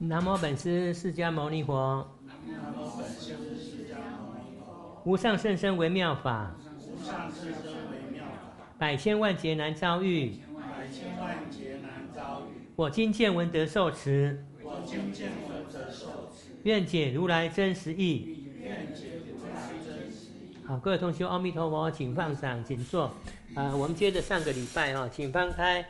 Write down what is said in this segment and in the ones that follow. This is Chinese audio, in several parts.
南无本师释迦牟尼佛。无上甚深微妙法，百千万劫难遭遇。我今见闻得受持，愿解如来真实义。好，各位同学，阿弥陀佛，请放掌，请坐。我们接着上个礼拜请翻开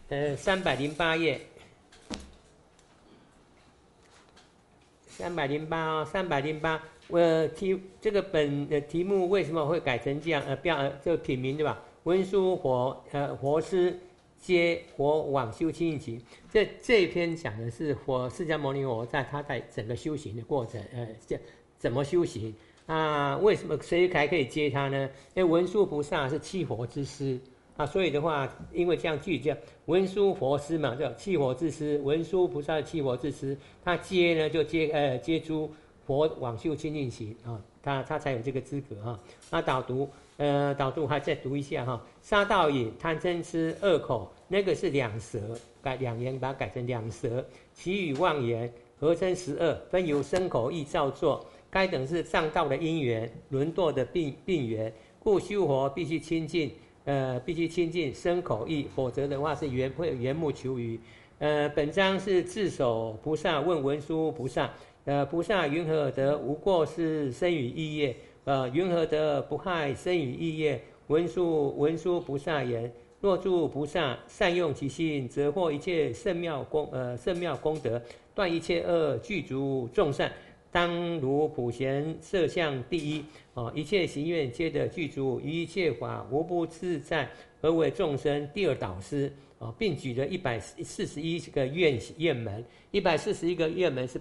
308页。308，这个本的题目为什么会改成这样？这个品名对吧？文殊佛师接佛往修清净行。这一篇讲的是释迦牟尼佛他在整个修行的过程，怎么修行啊？为什么谁还可以接他呢？因为文殊菩萨是七佛之师。所以的话，因为这样句叫文殊佛师嘛，叫七佛之师。文殊菩萨的七佛之师，他接呢就接诸佛往修清净行他才有这个资格那导读还再读一下杀盗淫贪嗔痴恶口，那个是两舌，两言把它改成两舌。其语妄言合称12，分由身口意造作，该等是上道的因缘，沦堕的病缘，故修佛必须亲近。必须亲近身口意，否则的话是缘木求鱼。本章是智首菩萨问文殊菩萨，菩萨云何得无过失生语意业？云何得不害生语意业？文殊菩萨言：若诸菩萨善用其心，则获一切甚妙功德，断一切恶，具足众善。当如普贤摄像第一一切行愿皆得具足，于一切法无不自在，何为众生第二导师并举了141个愿门，141个愿门是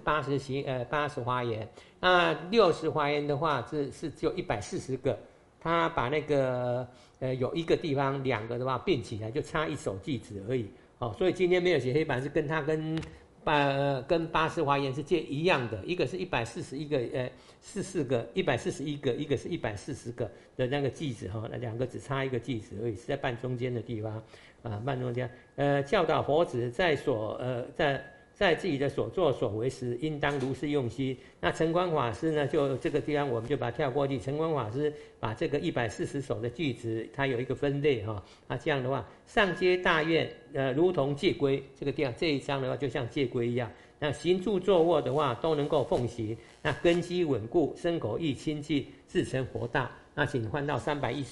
80华严。那60华严的话是只有140个，他把那个有一个地方2个的话并起来，就差一首句子而已所以今天没有写黑板，是跟跟80华严是一样的，一个是141个44个141个，一个是140个的那个句子那2个只差一个句子而已，是在半中间的地方半中间教导佛子在自己的所作所为时，应当如是用心。那澄光法师呢，就这个地方我们就把它跳过去。澄光法师把这个140首的句子，它有一个分类这样的话，上接大愿如同戒规，这个地方这一章的话就像戒规一样。那行住坐卧的话都能够奉行，那根基稳固，身口意清净，自成佛道。那请换到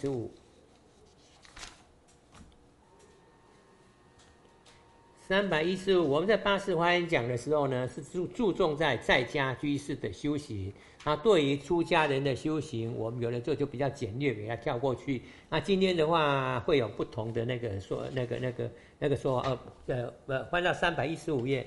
315。315，我们在80华严讲的时候呢，是注重在家居士的修行。对于出家人的修行，我们有的就比较简略，给它跳过去。那今天的话会有不同的那个说说换到315页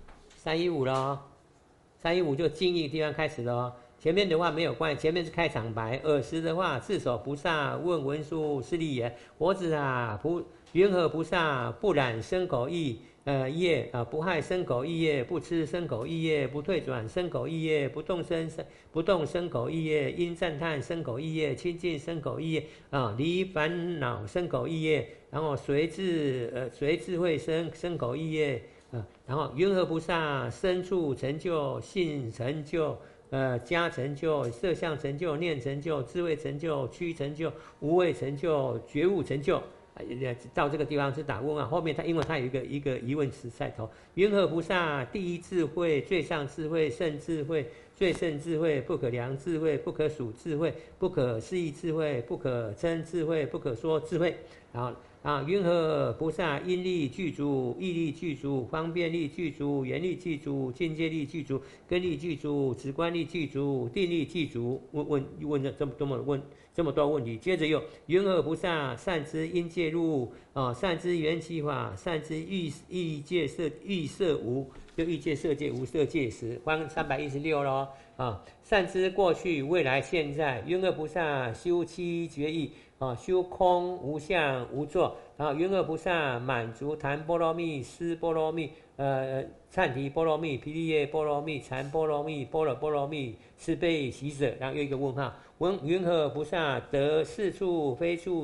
，315咯，315就经义地方开始咯。前面的话没有关系，前面是开场白。尔时的话，智首菩萨问文殊师利言：佛子云何菩萨不染身口意业不害身口意业，不痴身口意业，不退转身口意业，不动身口意业，因赞叹身口意业，亲近身口意业离烦恼身口意业，然后随智慧身口意业然后云何菩萨身处成就，性成就加成就，色相成就，念成就，智慧成就，趋成就，无畏成就，觉悟成就。到这个地方是打问后面因为它有一个疑问词在头。云何菩萨第一智慧，最上智慧，胜智慧，最胜智慧，不可量智慧，不可数智慧，不可思议智慧，不可称智慧，不可说智慧。云何菩萨因力具足，义力具足，方便力具足，缘力具足，境界力具足，根力具足，直观力具足，定力具足。问了这么多问题，接着又云何菩萨善知因界入善知缘起法，善知欲界色无，就欲界色界无色界时，翻316咯善知过去未来现在，云何菩萨修七觉义修空无相无作，然后云何菩萨满足檀波罗蜜、思波罗蜜、忏提波罗蜜、毗利耶波罗蜜、禅波罗蜜、般若波罗蜜、慈悲喜舍，然后又一个问号。云何菩萨得是处非处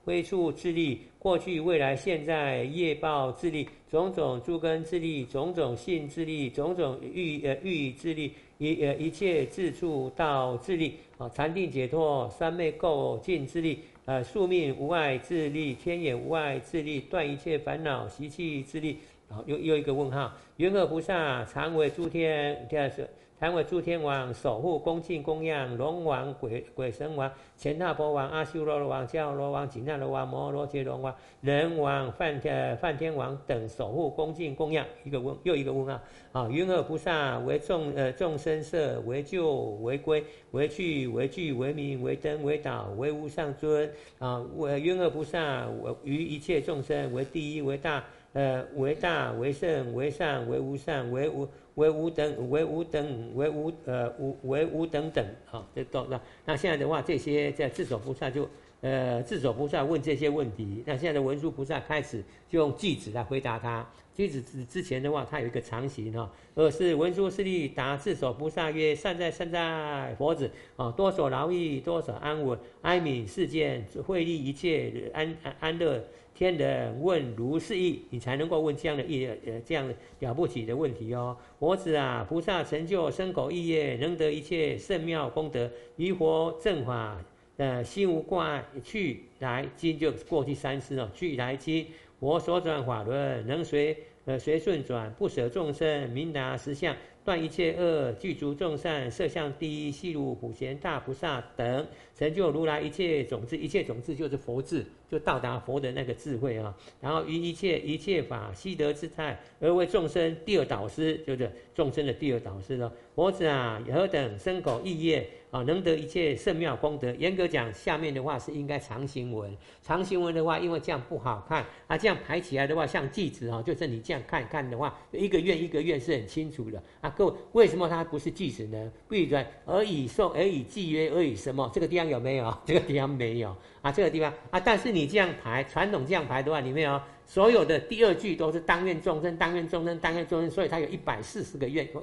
挥处自力，过去未来现在业报自力，种种诸根自力，种种性自力，种种欲自力，一切自处道自力，禅定解脱三昧垢尽自力，宿命无碍自力，天眼无碍自力，断一切烦恼习气自力。又一个问号，云何菩萨常为诸天王守护恭敬供养龙王鬼神王乾闼婆王阿修罗王迦罗王紧那罗王摩罗羯罗王人王梵天王等守护恭敬供养。又一个问号，云何菩萨为众生摄为救为归为去为具为明为灯为导为无上尊云何菩萨于一切众生为第一为大为大为圣为上为无上为无等为无等等这都那现在的话，这些在智首菩萨就智首菩萨问这些问题，那现在的文殊菩萨开始就用句子来回答他。句子之前的话，他有一个常行是文殊师利答智首菩萨曰：善哉善哉，佛子多所劳役，多所安稳，哀悯世间，惠利一切安乐。天人问如是意，你才能够问这样的了不起的问题佛子菩萨成就身口意业，能得一切圣妙功德，于佛正法心无挂碍，去来今就过去三世去来今佛所转法轮，能随顺转，不舍众生，明达实相，断一切恶，具足众善，色相第一，细如普贤大菩萨等，成就如来一切种子。一切种子就是佛智，就到达佛的那个智慧然后于一切法悉得自在，而为众生第二导师，就是众生的第二导师佛子何等身口意业能得一切圣妙功德。严格讲，下面的话是应该长行文。长行文的话，因为这样不好看这样排起来的话，像句子就是你这样看的话，一个愿是很清楚的各位，为什么它不是句子呢？不然而以受，而以记约，而以什么？这个地方有没有？这个地方没有这个地方但是你这样排，传统这样排的话，里面所有的第二句都是当愿众生，当愿众生，当愿众生，所以它有140个愿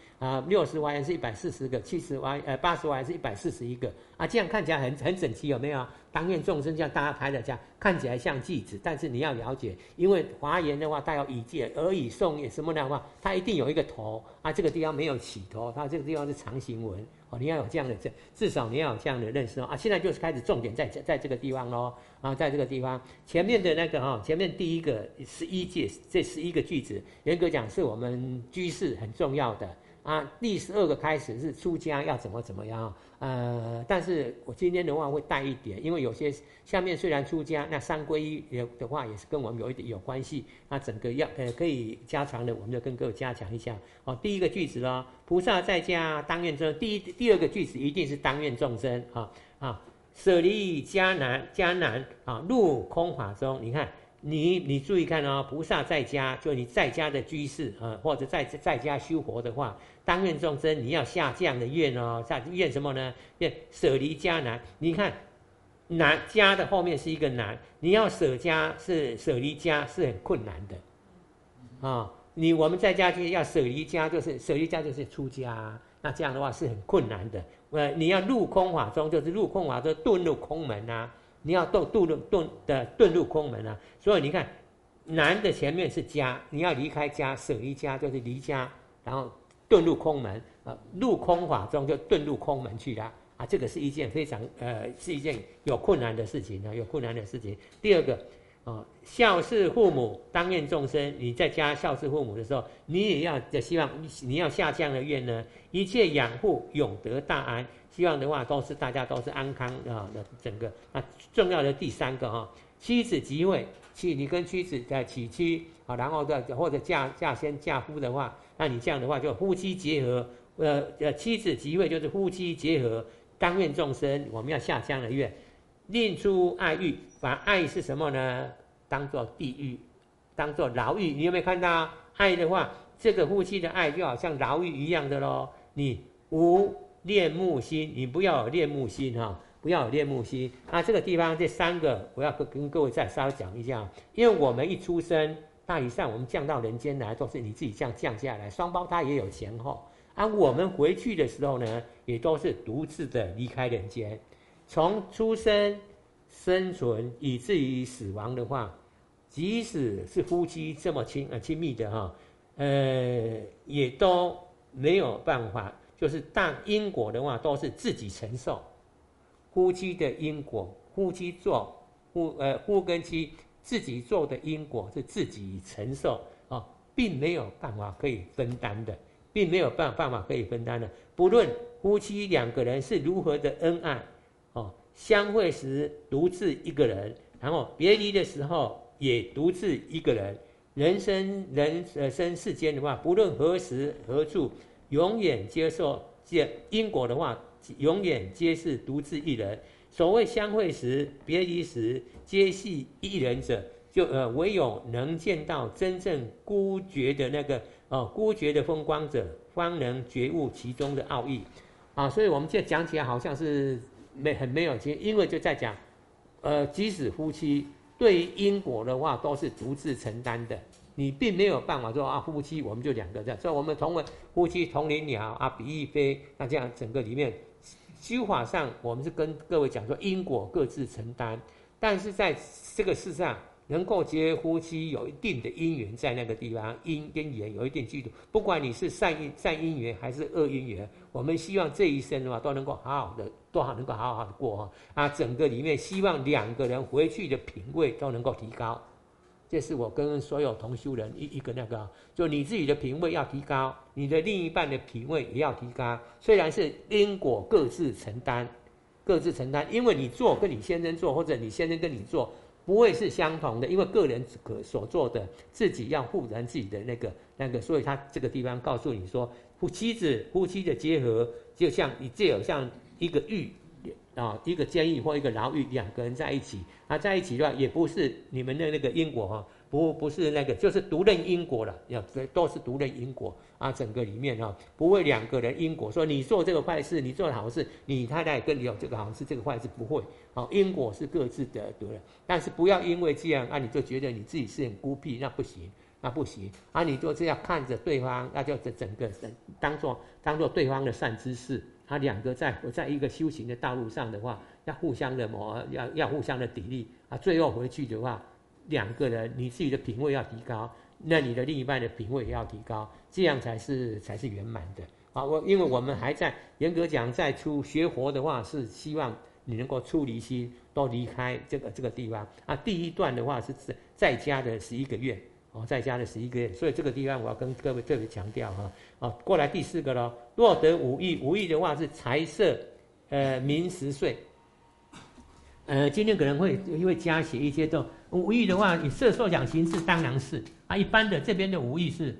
，60华严是140个，80华严是141个这样看起来很整齐，有没有？当愿众生这样大家排的这样看起来像句子，但是你要了解，因为华严的话它有以戒，而以诵也什么的话，它一定有一个头这个地方没有起头，它这个地方是长行文你要有这样的至少你要有这样的认识现在就是开始重点在这个地方咯在这个地方前面的那个前面第一个11戒，这11个句子严格讲是我们居士很重要的第12个开始是出家要怎么样但是我今天的话会带一点，因为有些下面虽然出家，那三皈依的话也是跟我们有关系，那整个可以加强的，我们就跟各位加强一下第一个句子菩萨在家当愿众生，第二个句子一定是当愿众生舍离迦南入空法中。你看你注意看菩萨在家，就你在家的居士或者在家修佛的话，当愿众生你要下这样的愿下愿什么呢？愿舍离迦南。你看难家的后面是一个难，你要舍家舍离家是很困难的我们在家就要舍离家，就是舍离家就是出家那这样的话是很困难的你要入空法中，就是入空法中遁入空门你要遁入空门所以你看难的前面是家，你要离开家，舍离家就是离家，然后遁入空门入空法中就遁入空门去了这个是一件非常是一件有困难的事情第二个孝事父母当愿众生，你在家孝事父母的时候，你也要希望你要下这样的愿呢，一切养护永得大安。希望的话大家都是安康的整个重要的第三个妻子即位，你跟妻子娶妻然后或者嫁先嫁夫的话，那你这样的话就夫妻结合妻子即位就是夫妻结合，当愿众生我们要下这样的愿，令出爱欲。把爱是什么呢？当作地狱，当作牢狱。你有没有看到爱的话，这个夫妻的爱就好像牢狱一样的咯。你无恋慕心，你不要有恋慕心不要有恋慕心这个地方这三个我要跟各位再稍微讲一下，因为我们一出生大体上我们降到人间来都是你自己这样降下来，双胞胎也有前后我们回去的时候呢也都是独自的离开人间，从出生生存以至于死亡的话，即使是夫妻这么亲密的哈，也都没有办法，就是当因果的话都是自己承受。夫妻的因果，夫妻做夫跟妻自己做的因果是自己承受啊，并没有办法可以分担的，并没有办法可以分担的。不论夫妻两个人是如何的恩爱，相会时独自一个人，然后别离的时候也独自一个人。人生世间的话，不论何时何处，永远接受因果的话，永远皆是独自一人。所谓相会时、别离时，皆系一人者，就唯有能见到真正孤绝的那个孤绝的风光者，方能觉悟其中的奥义啊。所以我们现在讲起来好像是很没有情，因为就在讲，即使夫妻对于因果的话都是独自承担的，你并没有办法说夫妻我们就两个这样，所以我们同为夫妻同林鸟比翼飞，那这样整个里面修法上我们是跟各位讲说因果各自承担，但是在这个世上能够结夫妻有一定的因缘在那个地方，因跟缘有一定基础，不管你是善因缘还是恶因缘，我们希望这一生的话都能够好好的过整个里面希望两个人回去的品位都能够提高。这是我跟所有同修人一个那个，就你自己的品位要提高，你的另一半的品位也要提高。虽然是因果各自承担，因为你做跟你先生做，或者你先生跟你做，不会是相同的，因为个人所做的自己要负担自己的那个，所以他这个地方告诉你说，夫妻的结合就像一个狱一个监狱或一个牢狱，两个人在一起，在一起的话也不是你们的那个因果不是那个，就是独任因果了，都是独任因果整个里面不会两个人因果说你做这个坏事，你做好事，你太太跟你有这个好事，这个坏事不会因果是各自的独任，但是不要因为这样你就觉得你自己是很孤僻，那不行你就这样看着对方，那就整个当做对方的善知识。两个在一个修行的道路上的话，要互相的要互相的砥砺最后回去的话，两个人你自己的品位要提高，那你的另一半的品位也要提高，这样才是圆满的因为我们还在严格讲，在学佛的话，是希望你能够出离心，都离开这个地方第一段的话是在家的11个月在家的11个月，所以这个地方我要跟各位特别强调过来第4个咯，若得五欲的话是财色名食睡今天可能会加写一些的五欲的话，以色受想行识当然是一般的这边的五欲是，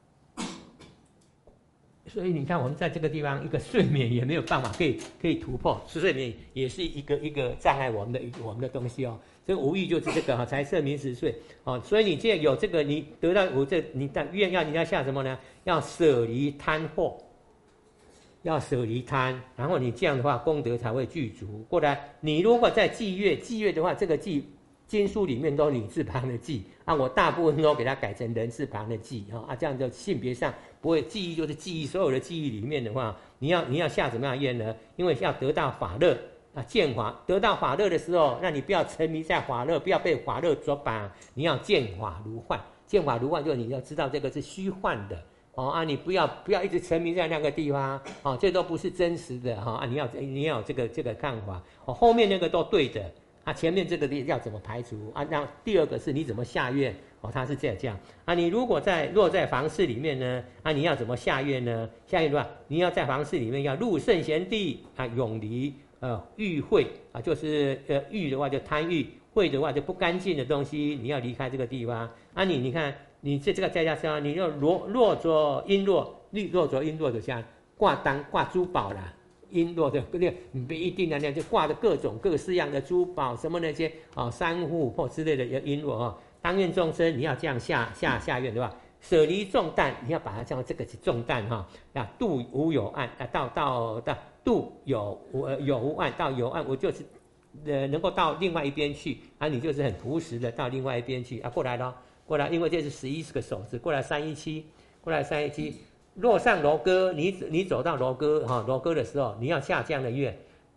所以你看我们在这个地方一个睡眠也没有办法可以突破，睡眠也是一个障碍我们的东西这个无欲就是这个财色名食睡所以你既然有这个，你得到你要下什么呢？要舍离贪惑，要舍离贪，然后你这样的话功德才会具足。过来，你如果在祭月的话，这个祭经书里面都女字旁的祭我大部分都给它改成人字旁的祭这样就性别上不会，记忆就是记忆，所有的记忆里面的话，你要下什么样的愿呢？因为要得到法乐见法，得到法乐的时候，那你不要沉迷在法乐，不要被法乐所绑，你要见法如幻，就是你要知道这个是虚幻的你不要一直沉迷在那个地方这都不是真实的你要有这个看法后面那个都对的前面这个要怎么排除那第二个是你怎么下愿它是这样你如果落在房室里面呢你要怎么下愿呢？下愿的话，你要在房室里面要入圣贤地永离欲秽就是欲的话就贪欲，秽的话就不干净的东西，你要离开这个地方你看你这个在家上，你要若着璎珞，若着璎珞就像挂珠宝啦，璎珞的你不一定那样就挂的各种各式样的珠宝，什么那些珊瑚或之类的璎珞当愿众生你要这样下愿对吧？舍离重担，你要把它叫这个是重担度无有岸到度有无岸，到有岸我就是能够到另外一边去你就是很朴实的到另外一边去过来，因为这是11个手指，过来317，若上楼阁，你走到楼阁的时候，你要下这样的愿，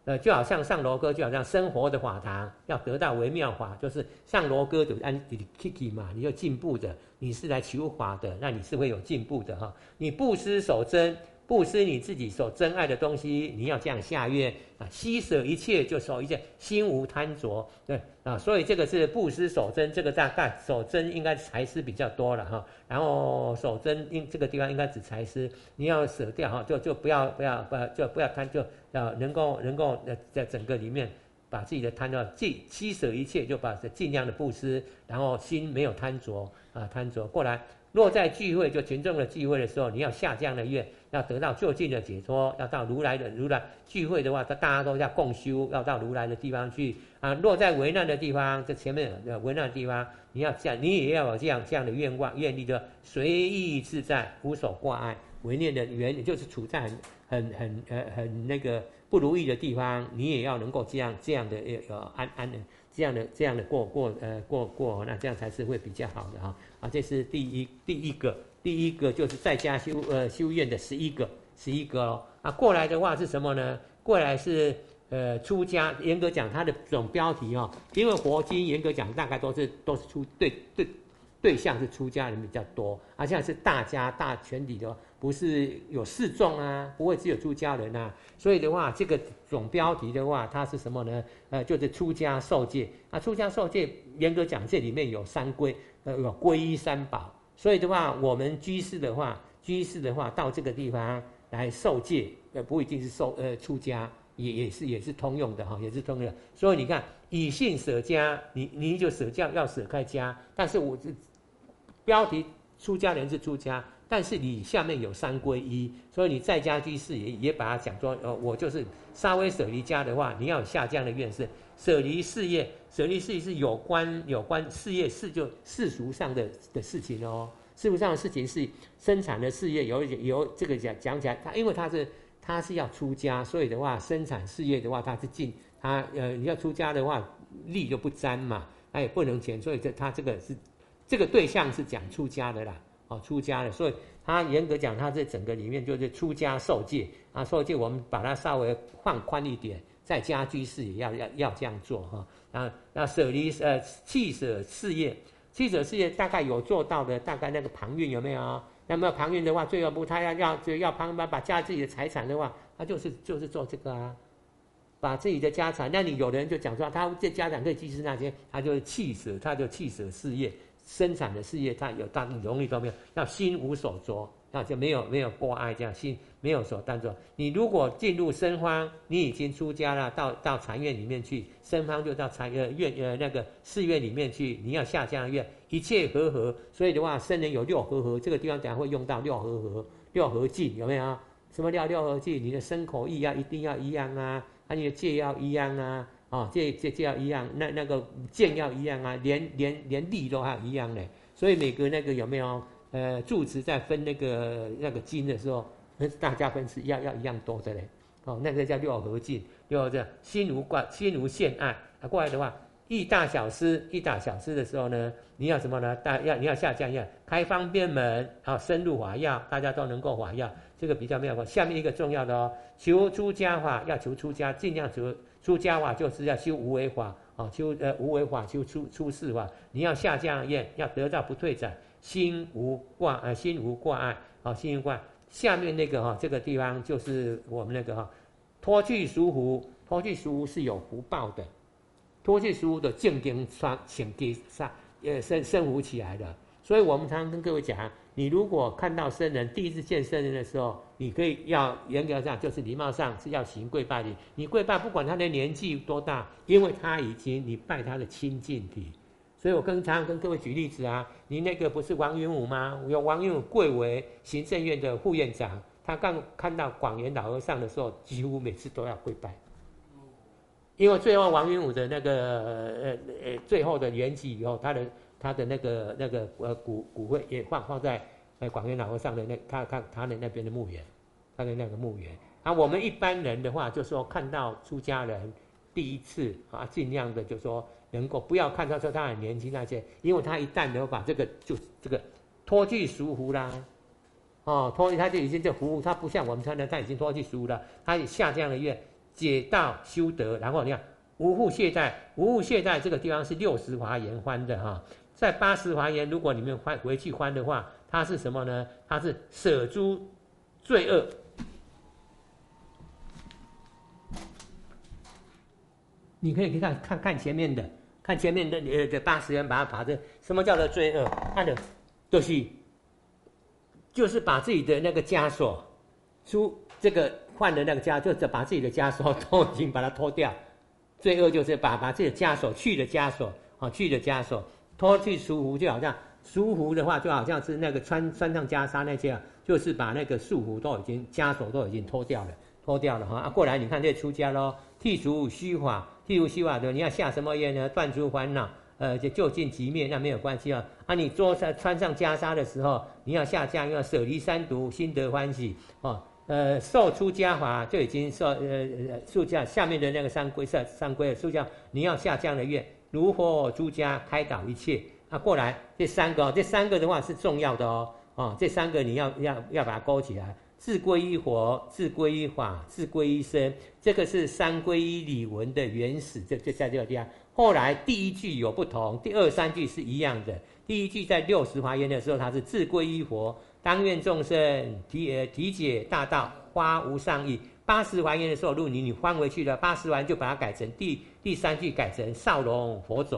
就好像上罗歌，就好像生活的法堂，要得到微妙法，就是上罗歌就按你 Kiki 嘛，你就进步的，你是来求法的，那你是会有进步的哈。你布施守真，布施你自己所珍爱的东西，你要这样下愿啊，惜舍一切就守一切，心无贪着，对啊，所以这个是布施守真，这个大概守真应该财施比较多了哈，然后守真这个地方应该指财施，你要舍掉哈，就不要贪，就要能够在整个里面把自己的贪要惜舍一切，就把尽量的布施，然后心没有贪着啊，贪着过来。若在聚会，就群众的聚会的时候，你要下这样的愿，要得到就近的解脱，要到如来聚会的话，大家都要共修，要到如来的地方去啊。若在危难的地方，这前面危难的地方，你也要有这样的愿望愿力的随意自在，无所挂碍。为念的原就是处在很那个不如意的地方，你也要能够这样的安的这样的过，那这样才是会比较好的哈。啊，这是第一个就是在家修愿的11个哦。啊，过来的话是什么呢？过来是出家，严格讲它的总标题哦，因为佛经严格讲大概都是对象是出家人比较多，而且是大家大全体的，不是有示众啊，不会只有出家人啊。所以的话，这个总标题的话，它是什么呢？就是出家受戒。啊，出家受戒，严格讲这里面有三归，有皈依三宝。所以的话，我们居士的话到这个地方来受戒，不一定是出家。也是通用的哈，也是通用的。所以你看，以信舍家，你就舍教要舍开家，但是我标题出家人是出家，但是你下面有三皈依，所以你在家居士也把它讲说，我就是稍微舍离家的话，你要有下降的愿是舍离事业，舍离事业是有关事业就世俗上的事情哦，世俗上的事情是生产的事业，有这个讲起来，因为他是要出家，所以的话，生产事业的话，他是你要出家的话，力就不沾嘛，他也不能钱，所以他这个对象是讲出家的啦，哦，出家的，所以他严格讲，他这整个里面就是出家受戒啊，受戒我们把它稍微放宽一点，在家居士也要这样做哈，那舍离弃舍事业，弃舍事业大概有做到的，大概那个旁运有没有？那么旁运的话，最后不他要旁把家自己的财产的话，他就是做这个啊，把自己的家产。那你有的人就讲说，他这家产可以祭祀那些，他就弃舍事业，生产的事业，他容易都没有，要心无所着，那就没有挂碍，这样心没有所担着。你如果进入僧坊，你已经出家了，到禅院里面去，僧坊就到那个寺院里面去，你要下这样的愿。一切和合，所以的话，僧人有六和合，这个地方等下会用到六合敬，有没有？什么叫六合敬？你的身口意一定要一样啊，你的戒要一样啊，戒要一样，那个见要一样啊，连力都还一样嘞。所以每个那个有没有住持在分那个经的时候，大家分是要一样多的嘞。那个叫六合敬，心无限爱。过来的话。一大小师的时候呢，你要什么呢？你要下降要开方便门，深入法要，大家都能够法要，这个比较妙。下面一个重要的求出家法，要求出家，尽量求出家法，就是要修无为法修无为法，修出世法。你要下降愿，要得到不退转，心无挂碍，心无挂碍。下面那个这个地方就是我们那个脱去俗福，脱去俗福是有福报的。脱去俗的正经请给生活起来的，所以我们常常跟各位讲，你如果看到僧人第一次见僧人的时候，你可以要严格上就是礼貌上是要行跪拜礼。你跪拜不管他的年纪多大，因为他已经你拜他的亲近体。所以我常常跟各位举例子啊，你那个不是王云武吗？有王云武贵为行政院的副院长，他刚看到广元老和尚的时候，几乎每次都要跪拜。因为最后王云武的那个最后的圆寂以后，他的那个骨灰也放在广元老和尚的他的那边的墓园，他的那个墓园。我们一般人的话，就说看到出家人第一次尽量的就说能够不要看到说他很年轻那些，因为他一旦能把这个脱去俗福啦，他就已经这福，他不像我们穿的，他已经脱去俗了，他下这样的愿。 解道修德，然后你看无复懈怠，无复懈怠这个地方是60华严翻的哈，在80华严，如果你们回去翻的话，它是什么呢？它是舍诸罪恶。你可以看前面的，看前面的80元，把这什么叫做罪恶？看的就是把自己的那个枷锁，出这个换的那个枷，就是把自己的枷锁都已经把它脱掉。罪恶就是把自己的枷锁去了枷锁，去了枷锁，脱去束缚，就好像束缚的话，就好像是那个穿上袈裟那些啊，就是把那个束缚都已经枷锁都已经脱掉了哈。过来你看这出家咯，剔除虚法。譬如虚法的，你要下什么愿呢？断除烦恼，就近即灭，那没有关系啊。穿上袈裟的时候，你要下降，要舍离三毒，心得欢喜哦。受出家法就已经出家下面的那个三归的出家，你要下降的愿，如火出家开导一切啊。过来这三个的话是重要的哦，这三个你要把它勾起来。自归依佛，自归依法，自归依僧，这个是三皈依礼文的原始，就在这个地方。后来第一句有不同，第2、3句是一样的。第一句在60华严的时候，它是自归依佛，当愿众生体解大道，发无上意。80华严的时候，如果你翻回去了，80华严就把它改成第3句改成少龙火种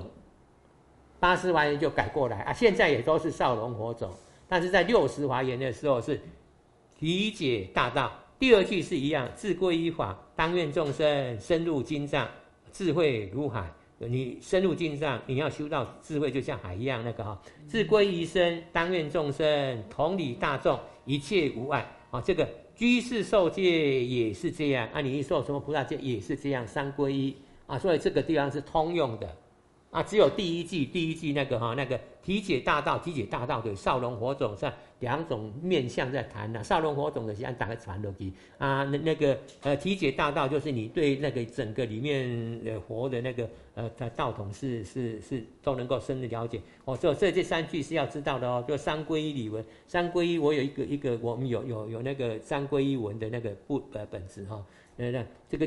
，80华严就改过来啊。现在也都是少龙火种，但是在60华严的时候是体解大道，第2句是一样，自归依法，当愿众生深入经藏，智慧如海。你深入经藏，你要修到智慧，就像海一样那个哈。自归依僧，当愿众生同理大众，一切无碍啊。这个居士受戒也是这样啊，你一受什么菩萨戒也是这样，三归依啊。所以这个地方是通用的啊，只有第一句那个那个体解大道的少龙火种上2种面向在谈的。少龙火种的是按打开传落去啊，那个体解大道就是你对那个整个里面佛的那个道统是都能够深入了解哦。这3句是要知道的哦，就三皈依礼文。三皈依我有一个我们有那个三皈依文的那个本子哈。这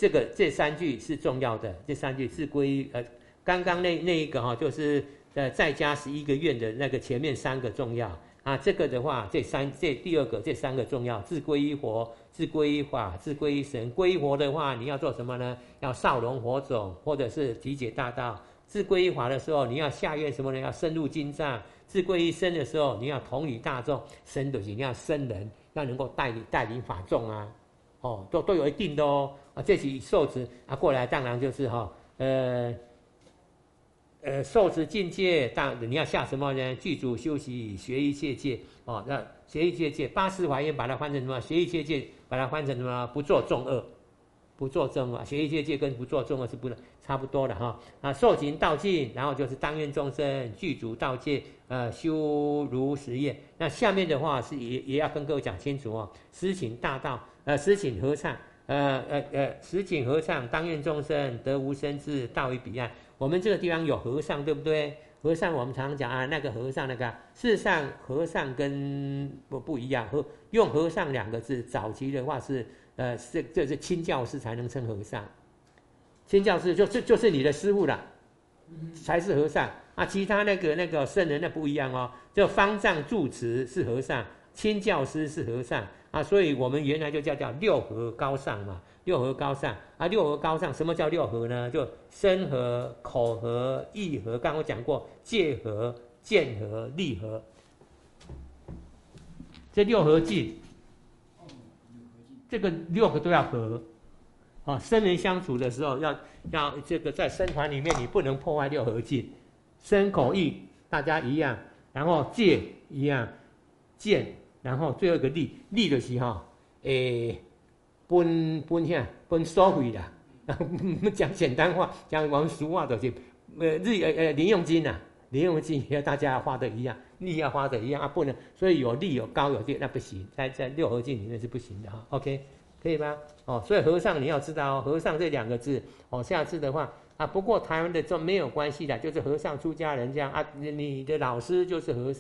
3句是重要的，这3句是皈依刚刚那一个哈，就是再加11个愿的那个前面3个重要啊。这个的话，第2个这3个重要，自归依佛，自归依法，自归依神。归依佛的话，你要做什么呢？要少龙火种，或者是体解大道。自归依法的时候，你要下愿什么呢？要深入经藏。自归依僧的时候，你要同理大众。僧就是你要僧人，要能够带领法众啊，哦，都有一定的哦啊。这是受持啊，过来当然就是受持境界，你要下什么呢？具足修习，学一切戒哦。那学一切戒，80华严把它翻成什么？学一切戒把它翻成什么？不做众恶，不做众恶。学一切戒跟不做众恶是差不多的哈。啊，受勤道尽，然后就是当愿众生具足道戒，修如实业。那下面的话是也要跟各位讲清楚哦。施请大道，施请合唱，施请合唱，当愿众生得无生智，到于彼岸。我们这个地方有和尚，对不对？和尚我们常常讲啊，那个和尚事实上和尚跟不一样，用和尚2个字，早期的话是这是亲教师才能称和尚，亲教师就是你的师父啦，才是和尚啊。其他那个圣人那不一样哦，就方丈住持是和尚，亲教师是和尚啊。所以我们原来就叫6和高尚嘛。6和高尚啊，6和高尚，什么叫6和呢？就身和、口和、意和。刚刚我讲过，戒和、见和、利和，这6和尽，这个6个都要和啊。生人相处的时候要这个在僧团里面，你不能破坏6和尽，身口意大家一样，然后戒一样，见，然后最后一个利的是分收费啦，讲简单话，讲我们俗话就是零用金啊，零用金要大家花的一样，利要花的一样啊，不能，所以有利有高有低那不行，在6和敬里面是不行的哈。OK， 可以吗？哦，所以和尚你要知道哦，和尚这2个字哦，下次的话啊，不过台湾的这没有关系的，就是和尚出家人这样啊，你的老师就是和尚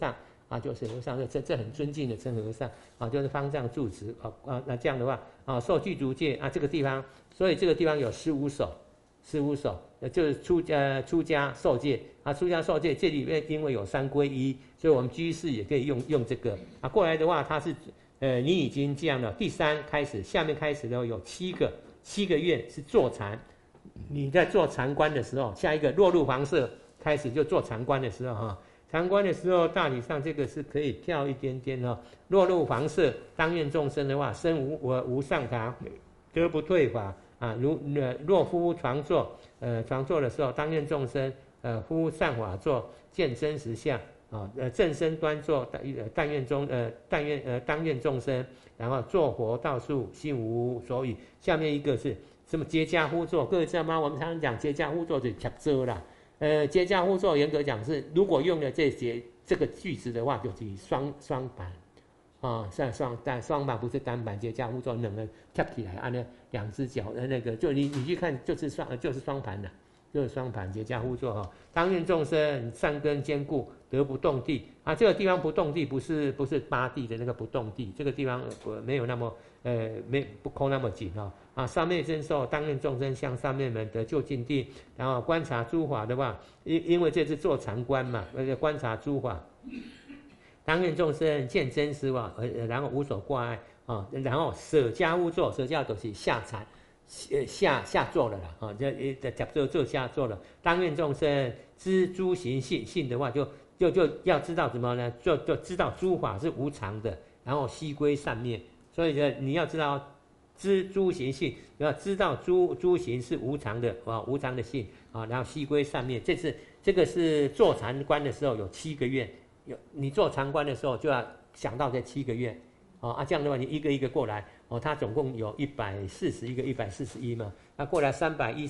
啊，就是和尚，这很尊敬的称和尚啊，就是方丈住持那这样的话啊，受具足戒啊，这个地方，所以这个地方有15首，15首，就是出家受戒啊，出家受戒这里面因为有3皈依，所以我们居士也可以用这个啊。过来的话，它是你已经这样了，第3开始，下面开始的有7个月是坐禅，你在做禅观的时候，下一个落入房舍开始就做禅观的时候哈。禅观的时候，大体上这个是可以跳一点点哦。落入房舍，当愿众生的话，身无上堂，得不退法啊。若夫床坐，床坐的时候，当愿众生，夫上法座，见真实相啊。正身端坐，但愿众生，然后坐佛道术，心无所语。下面一个是什么？结跏趺坐，各位知道吗？我们常常讲结跏趺坐就是掐遮啦。结跏趺坐严格讲是，如果用了这个句子的话，就是双板啊，双板不是单板。结跏趺坐两个跳起来，按那2只脚的那个，就你去看就是双盘的，就是双盘结跏趺坐哈。当愿众生善根坚固，得不动地啊。这个地方不动地不是八地的那个不动地，这个地方没有那么不抠那么紧哈。啊，上面真受当愿众生向上面门得就近地，然后观察诸法的话，因为这是做禅观嘛，观察诸法，当愿众生见真实法，然后无所挂碍啊，然后舍家趺坐，舍家就是下禅，下坐了啦啊，这做下坐了。当愿众生知诸行性的话，就要知道什么呢？就知道诸法是无常的，然后悉归善灭。所以呢，你要知道。知诸行性，要知道诸行是无常的啊，无常的性啊，然后悉归善灭。这个是做禅观的时候有7个月，你做禅观的时候就要想到这7个月这样的话你一个一个过来它总共有141个141嘛，那过来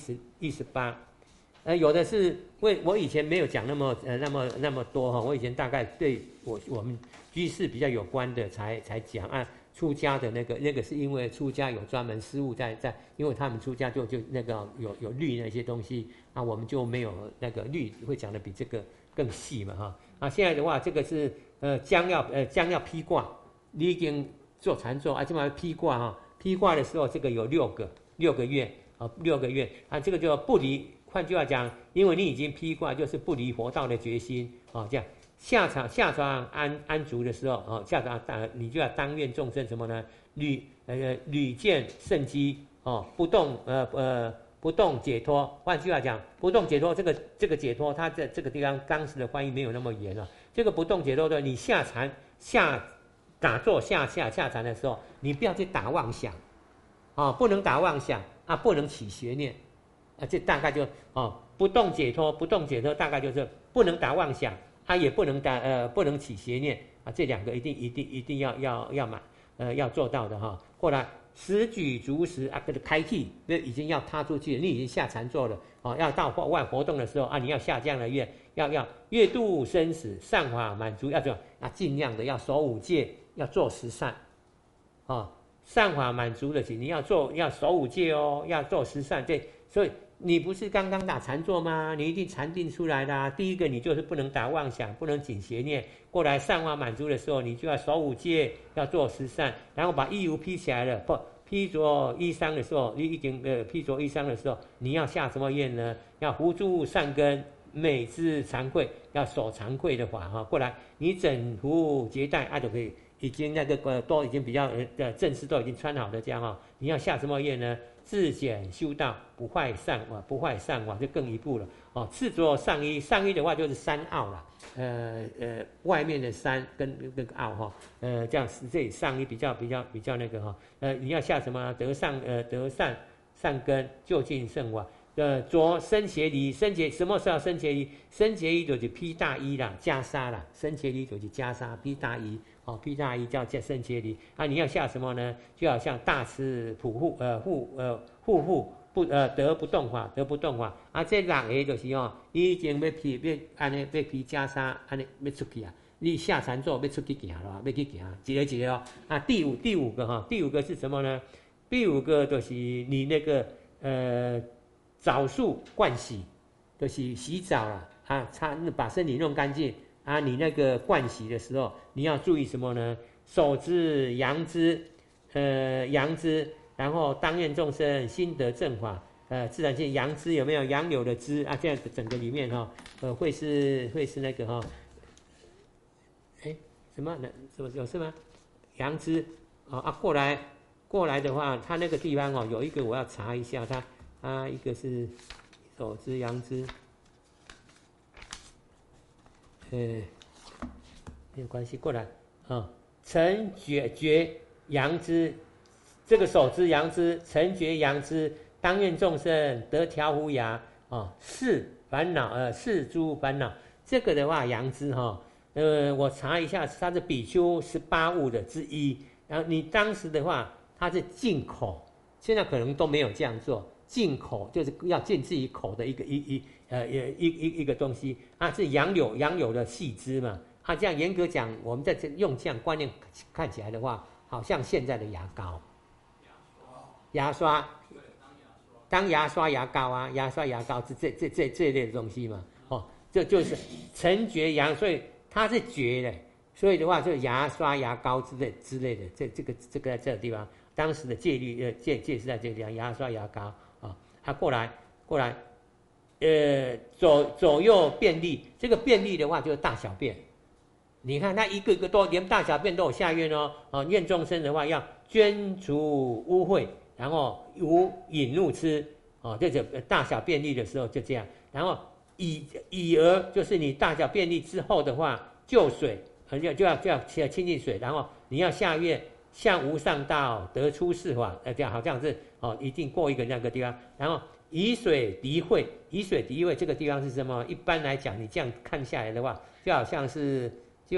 318。有的是我以前没有讲那么多我以前大概对我们居士比较有关的才讲啊。出家的那个是因为出家有专门师务在，因为他们出家就那个有律那些东西啊，我们就没有那个律会讲的比这个更细嘛哈。啊，现在的话这个是将要披挂，你已经做禅坐现在要披挂哈，披挂的时候这个有6个月啊，6个月啊，这个就不离，换句话讲，因为你已经披挂，就是不离佛道的决心啊，这样。下床安足的时候下床你就要当愿众生什么呢？屡见胜机不动解脱。换句话讲，不动解脱这个解脱，它在这个地方当时的翻译没有那么严啊。这个不动解脱的，你下禅打坐下禅的时候，你不要去打妄想不能打妄想不能起邪念这大概就不动解脱大概就是不能打妄想。也不能起邪念这2个一定要做到的哈。后来十举足石开气，已经要踏出去了，你已经下禅坐了要到外活动的时候你要下这样的愿，要越度生死，善法满足，要做尽量的要守5戒，要做10善善法满足了你要守5戒要做10善所以。你不是刚刚打禅坐吗？你一定禅定出来的第一个你就是不能打妄想，不能起邪念。过来善法满足的时候，你就要守5戒，要做10善，然后把衣服披起来了，披着衣裳的时候，你已经披着衣裳的时候，你要下什么愿呢？要扶助善根，美之惭愧，要守惭愧的法过来，你整服结带就可以，已经那个都已经比较正式都已经穿好的这样你要下什么愿呢？自检修道，不坏善法，就更一步了赤着上衣，上衣的话就是3袄啦，外面的3跟那个袄这样这里上衣比较那个你要下什么得善根，就近圣法。着僧伽梨，什么时候僧伽梨？僧伽梨就是披大衣啦，袈裟啦，僧伽梨就是袈裟，披大衣披大衣叫僧伽梨你要下什么呢？就要像大慈普护得不动法这6个就是已经要披安尼要披袈裟，安尼要出去你下禅坐要出去行了，要去行一个第五个是什么呢？第5个就是你那个澡漱盥洗，就是洗澡啦把身体弄干净啊，你那个盥洗的时候，你要注意什么呢？手之扬之，扬之，然后当愿众生心得正法，自然界扬之有没有？杨柳的枝啊，这样整个里面哈，会是那个哈，什么有是吗？杨枝过来的话，它那个地方有一个我要查一下，它一个是手之杨枝，没有关系，过来啊，成觉杨枝，这个手之杨枝，成觉杨枝，当愿众生得调伏牙是烦恼是诸烦恼，这个的话杨枝我查一下，它是比丘18物的之一。然后你当时的话，它是净口，现在可能都没有这样做。净口就是要进自己口的一个东西啊，是杨柳的细枝嘛。啊，这样严格讲，我们在这用这样观念看起来的话，好像现在的牙膏、牙刷，当牙刷、牙膏啊，牙刷、牙膏是这类的东西嘛。这就是成觉杨，所以它是觉的。所以的话，就牙刷、牙膏之类的，这个在这个地方，当时的戒律戒是在这个地方，牙刷、牙膏它过来，左右便利，这个便利的话就是大小便。你看它一个一个都连大小便都有下愿愿众生的话要捐除污秽，然后无引怒痴这就大小便利的时候就这样，然后以而就是你大小便利之后的话，就水。就要清净水，然后你要下愿向无上道得出世法，这样好像是一定过一个那个地方，然后以水涤秽，以水涤秽这个地方是什么？一般来讲，你这样看下来的话，就好像是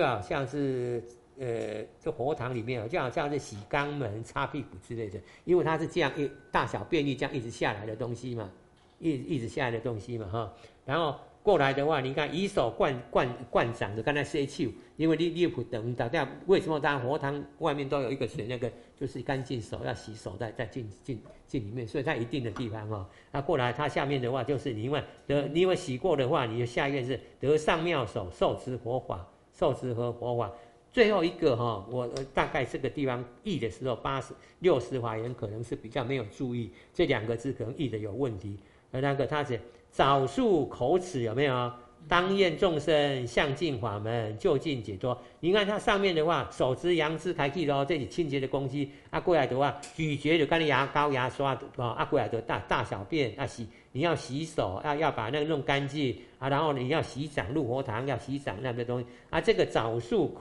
这佛堂里面就好像是洗肛门、擦屁股之类的，因为它是这样大小便利这样一直下来的东西嘛，一直下来的东西嘛然后。过来的话，你看以手灌掌的，刚才说手，因为你不等大家为什么当佛堂外面都有一个水，那个就是干净手要洗手再进里面，所以它一定的地方那过来它下面的话就是你因为洗过的话，你的下愿是得上妙手受持佛法，受持和佛法。最后一个我大概这个地方译的时候60华严可能是比较没有注意这2个字，可能译的有问题。那个他是早述口齿有没有？当愿众生向净法门，就近解脱。你看它上面的话，手之扬之开启咯，这是清洁的东西。过来的话，咀嚼就跟牙膏、牙刷过来的大小便你要洗手，要把那个弄干净然后你要洗掌，入佛堂要洗掌那个东西这个早述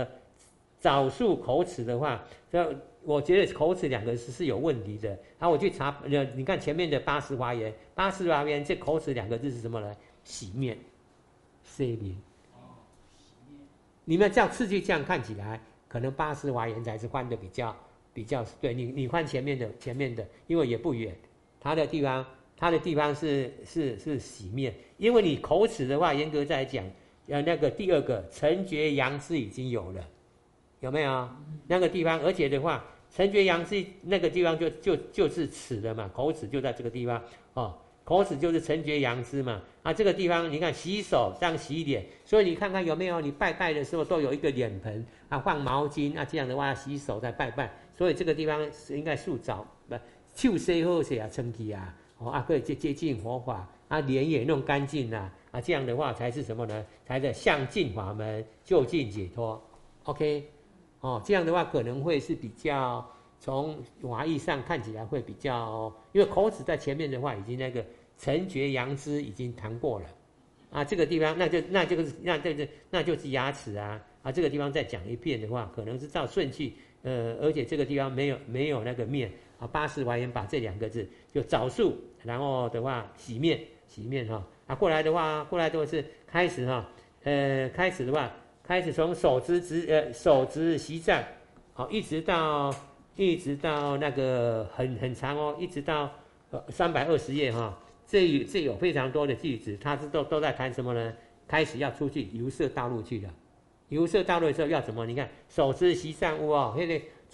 口齿的话，我觉得口齿2个字是有问题的。我去查，你看前面的80华严这口齿2个字是什么呢？洗面、洗面。你们这样次序这样看起来，可能80华严才是翻的比较对。你翻前面的，因为也不远，它的地方是洗面，因为你口齿的话，严格在讲，那个第2个成觉杨枝已经有了。有没有那个地方？而且的话，成觉杨枝那个地方就是齿了嘛，口齿就在这个地方口齿就是成觉杨枝嘛这个地方你看洗手这样洗脸，所以你看看有没有？你拜拜的时候都有一个脸盆放毛巾这样的话洗手再拜拜，所以这个地方应该塑造手洗好些清气可以接近佛法脸也弄干净这样的话才是什么呢？才是向净法门，就近解脱。OK。这样的话可能会是比较从华义上看起来会比较因为口齿在前面的话已经那个成觉杨枝已经谈过了这个地方那就是牙齿这个地方再讲一遍的话，可能是照顺序而且这个地方没有那个面80华严把这2个字就早述，然后的话洗面过来的话是开始开始的话。开始从手指习障一直到那个很长一直到320页这有非常多的句子，它是都在谈什么呢？开始要出去游摄道路去了。游摄道路的时候要怎么？你看手指习障那个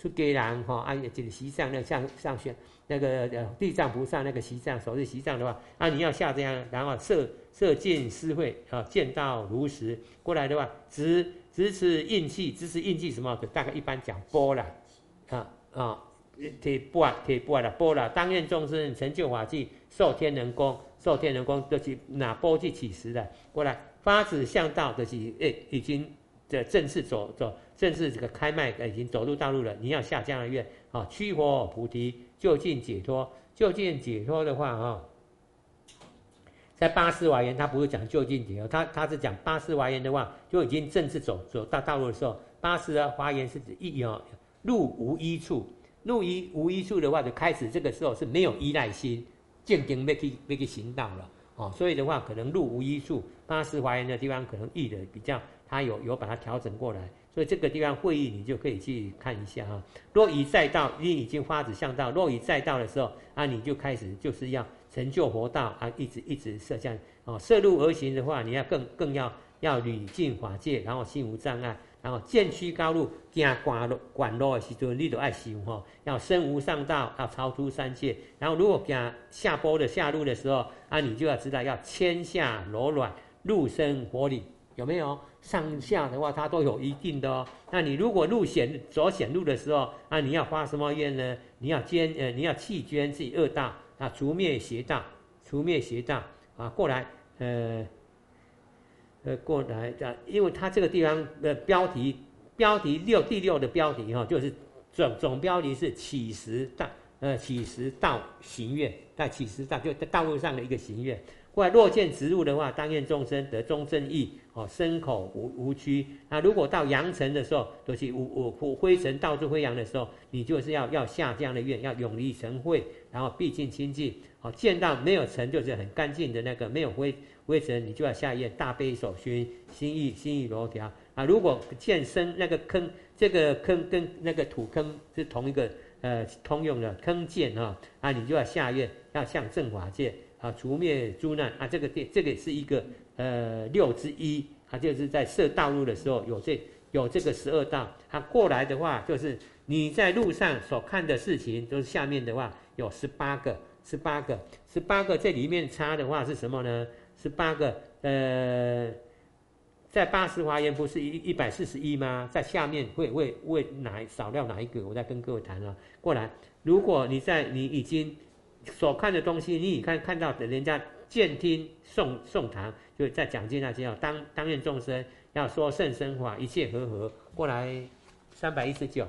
出家人哈啊，这个席上那上选那个地藏菩萨那个席上手是席上的话，啊你要下这样，然后射进施会啊，见到如实过来的话，直持印记，直持印记什么？大概一般讲波啦，铁钵啦，钵啦，当愿众生成就法器，受天人功，就是拿钵去起食的。过来发指向道，就是已经正式正式这个开麦，已经走入道路了。你要下这样的愿啊，驱佛菩提，就近解脱。就近解脱的话哈，在八识华严，他不是讲就近解脱，他是讲八识华严的话，就已经正式走到道路的时候，八识的华严是指入无依处。入无依处的话，就开始这个时候是没有依赖心，正经要去行道了哦。所以的话，可能入无依处，八识华严的地方可能译的比较，他有把它调整过来。所以这个地方会议你就可以去看一下哈。若已在道，你已经发指向道，若已在道的时候啊，你就开始就是要成就佛道啊，一直摄像哦，摄入而行的话，你要更要履尽法界，然后心无障碍。然后渐趋高路，行管路的时候，你都要想哈，要身无上道，要超出三界。然后如果行下坡的下路的时候啊，你就要知道要谦下柔软，入生活理，有没有？上下的话，它都有一定的哦。那你如果走险路的时候啊，你要发什么愿呢？你要弃捐自己恶道啊，除灭邪道啊，过来过来的，因为它这个地方的标题第六的标题哈，就是总标题是起实道行愿，在起实道就在道路上的一个行愿。过来若见直路的话，当愿众生得中正义哦，身口无屈。那如果到扬尘的时候，就是灰尘到处飞扬的时候，你就是要下这样的愿，要永离尘秽，然后毕竟清净。哦，见到没有尘就是很干净的那个没有灰尘，你就要下愿大悲手熏，心意柔条啊。如果见生那个坑，这个坑跟那个土坑是同一个通用的坑见啊，你就要下愿，要向正法界啊，除灭诸难啊。这个是一个六之一啊，就是在设道路的时候有这个12道。它过来的话，就是你在路上所看的事情，都是下面的话有18个，这里面差的话是什么呢？18个在八识华严不是141吗？在下面会少掉哪一个？我再跟各位谈啊。过来，如果你已经所看的东西，你已看到的人家见听诵堂，就在讲经那些当愿众生要说甚深法，一切和合。过来319，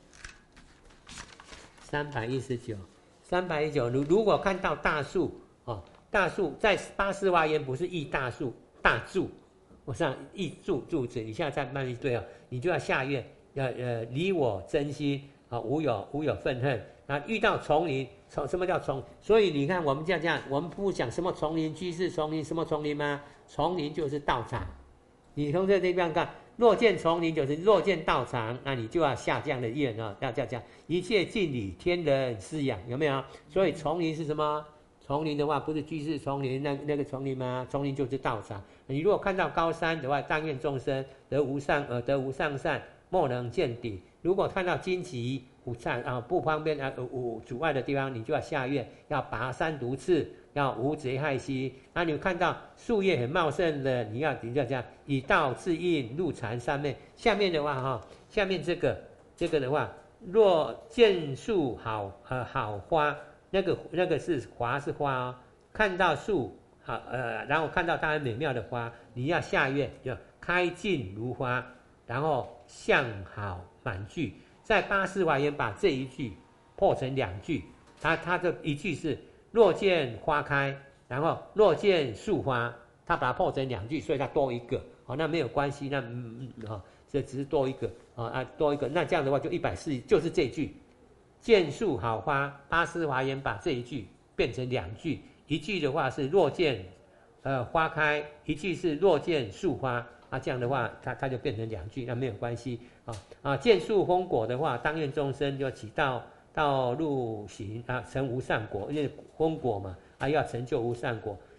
如果看到大树哦，大树在八识华严不是译大树大柱，我上译柱子，你现在再慢慢对啊，你就要下愿，要离我真心啊，无有愤恨。啊，遇到丛林，什么叫丛？所以你看，我们这样，我们不讲什么丛林居士丛林，什么丛林吗？丛林就是道场。你从这地方看，若见丛林就是若见道场，那你就要下这样的愿啊，要这样，一切尽礼天人饲养，有没有？所以丛林是什么？丛林的话，不是居士丛林那个丛林吗？丛林就是道场。你如果看到高山的话，但愿众生得无上善，莫能见底。如果看到荆棘不方便阻碍的地方，你就要下愿，要拔三毒刺，要无贼害兮。那你看到树叶很茂盛的，你要这样以道自应入禅三昧。下面的话下面这个的话，若见树好花，那个是花哦。看到树然后看到它很美妙的花，你要下愿，要开尽如花，然后相好满句。在八识华严把这一句破成2句，它这一句是若见花开，然后若见树花，它把它破成2句，所以它多一个那没有关系，那这只是多一个多一个，那这样的话就140，就是这句见树好花。八识华严把这一句变成2句，一句的话是若见花开，一句是若见树花这样的话它就变成2句，那没有关系见树风果的话，当愿众生就起道路行成无上果，因为风果嘛要成就无上果。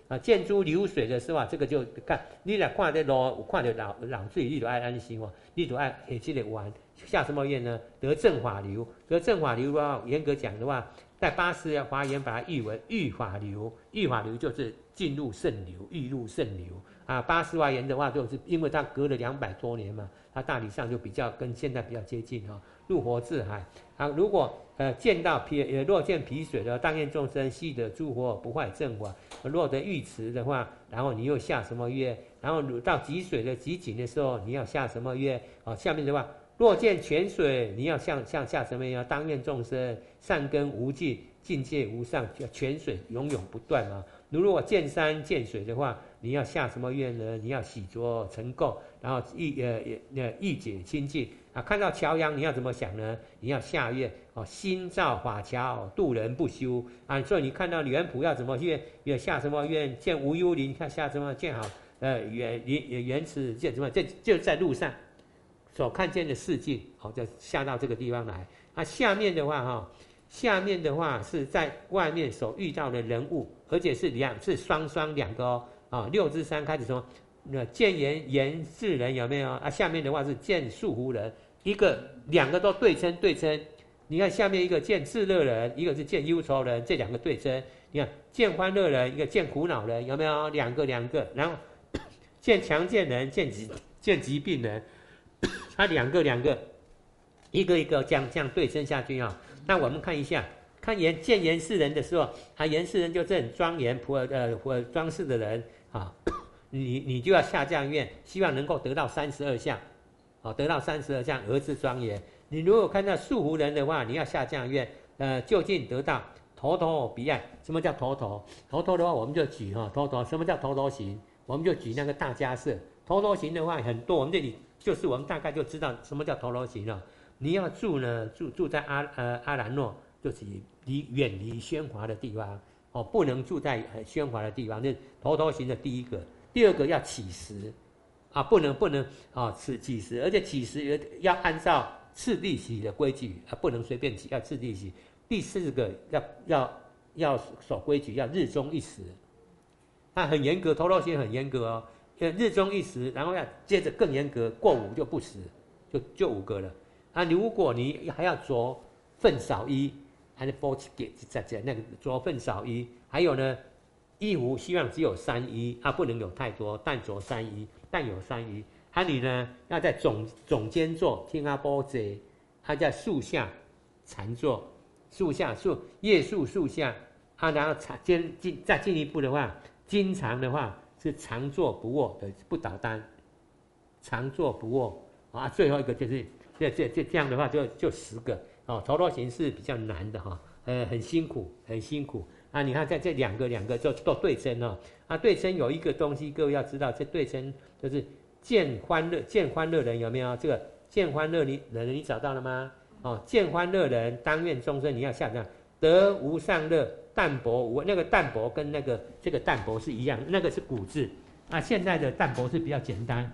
见诸流水的时候这个就看你若看这路有看到流水，你就爱安心你就爱下这个愿，下什么愿呢？得正法流，得正法流的话，严格讲的话，在八识华严把它译为欲法流，欲法流就是进入圣流，欲入圣流八识华严的话，就是因为它隔了200多年嘛，它大体上就比较跟现在比较接近入佛智海如果见到若见皮水的，当愿众生悉得诸佛不坏正法；若得浴池的话，然后你又下什么愿？然后到极水的极景的时候，你要下什么愿？下面的话，若见泉水，你要下什么愿？当愿众生善根无尽，境界无上，泉水永永不断嘛。如果见山见水的话，你要下什么愿呢？你要洗濯成垢，然后意解清净看到桥梁，你要怎么想呢？你要下愿心造法桥，渡人不休所以你看到圆普要怎么愿？要下什么愿？见无忧林，看下什么？见好原池见什么？这就在路上所看见的世境就下到这个地方来下面的话是在外面所遇到的人物，而且是双两个6之3开始说见言世人有没有下面的话是见树胡人，两个都对称。你看下面一个见自乐人，一个是见忧愁人，这两个对称。你看见欢乐人，一个见苦恼人，有没有两个？然后见强健人，见疾病人，他两个，一个这样对称下去那我们看一下，见言世人的时候，言世人就是很庄严装饰的人你就要下这样愿，希望能够得到32相得到32相而知庄严。你如果看到树胡人的话，你要下这样愿就近得到头头彼岸。什么叫头头？头头的话我们就举头头。什么叫头头形？我们就举那个大迦叶。头头形的话很多，我们这里就是我们大概就知道什么叫头头形了。你要住呢，住在阿兰若，就是远离喧哗的地方不能住在喧哗的地方。这头头形的第一个。第二个要起食不能起食，而且起食要按照次第洗的规矩不能随便起，要次第洗。第4个要守规矩，要日中一食很严格，头头形很严格日中一食，然后要接着更严格，过午就不食，就5个了如果你还要着粪少衣，还是包起给那个着粪少衣，还有呢衣服希望只有3衣不能有太多，但着3衣，但有3衣你呢要在总间坐，听波贼在树下禅坐，叶树下然后再进一步的话，经常的话是常坐不卧的，不倒单，常坐不卧最后一个就是这样的话就10个头头形是比较难的很辛苦你看在这两个就都对称对称有一个东西各位要知道，这对称就是见欢乐人有没有？这个见欢乐人你找到了吗？见欢乐人当愿众生，你要下这样得无上乐，淡泊无，那个淡泊跟这个淡泊是一样，那个是古字现在的淡泊是比较简单，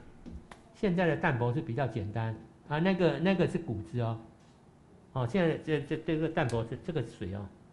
那个是古字现在这个淡泊是这个水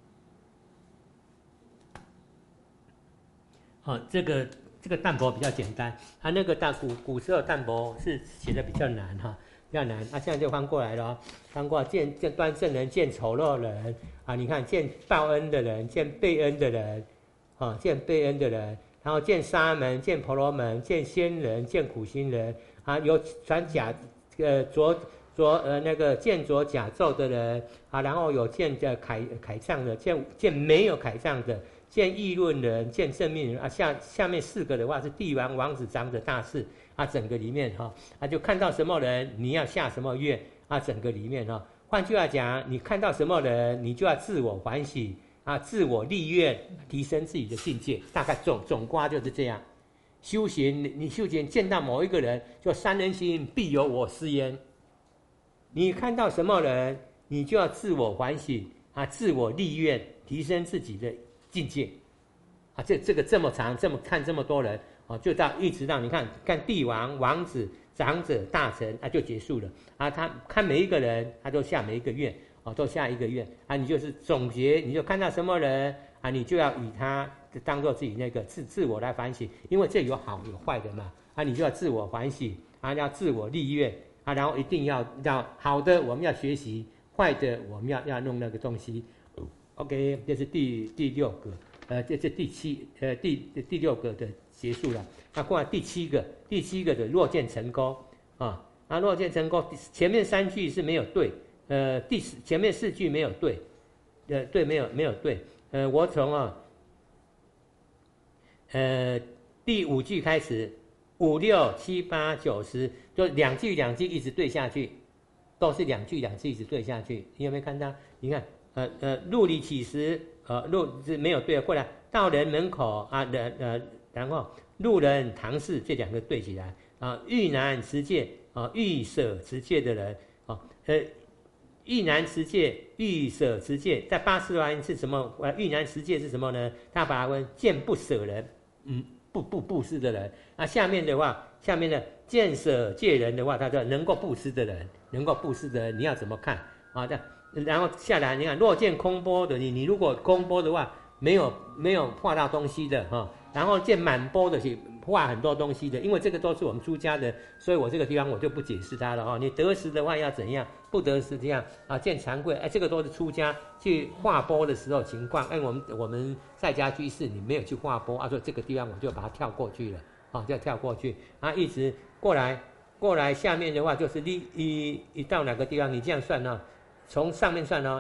这个淡泊比较简单那个古时候淡泊是写的比较难比较难现在就翻过来了翻过来见端正人，见丑陋人你看见报恩的人，见被恩的人见被恩的人，然后见沙门，见婆罗门，见仙人，见苦心人有传假那个见着甲胄的人然后有见铠杖的，见没有铠杖的，见议论人，见正命人下面4个的话是帝王、王子、长者、大士整个里面就看到什么人你要下什么愿整个里面换句话讲，你看到什么人你就要自我反省自我立愿，提升自己的境界，大概总括就是这样。修行你修行见到某一个人，就3人行必有我师焉。你看到什么人你就要自我反省自我立愿，提升自己的境界这个这么长，看这么多人就一直到你看帝王、王子、长者、大臣就结束了他看每一个人他都下每一个愿都下一个愿你就是总结，你就看到什么人你就要与他当做自己那个自我来反省，因为这有好有坏的嘛，啊，你就要自我反省，啊，要自我励悦，啊，然后一定要好的我们要学习，坏的我们要弄那个东西。OK， 这是第6个，这第6个的结束了。那过来第七个的若见成功啊，若见成功，前面3句是没有对，前面4句没有对，对没有对，我从第5句开始，5、6、7、8、9、10，就2句一直对下去，都是2句一直对下去。你有没有看到？你看，路里乞食，路是没有对，过来到人门口啊，然后路人堂士这2个对起来啊，欲难持戒啊，欲舍持戒的人啊，欲难持戒，欲舍持戒，在80万是什么？欲难持戒是什么呢？他把它问见不舍人，布施的人。那下面的见舍戒人的话，他说能够布施的人，你要怎么看啊？然后下来，你看若见空钵的你如果空钵的话，没有画到东西的哈，然后见满钵的是画很多东西的，因为这个都是我们出家的，所以我这个地方我就不解释它了哈。你得时的话要怎样，不得时这样啊？见惭愧，这个都是出家去画钵的时候情况。我们在家居士你没有去画钵啊，所以这个地方我就把它跳过去了啊，就跳过去啊，一直过来下面的话就是一到哪个地方你这样算呢？从上面算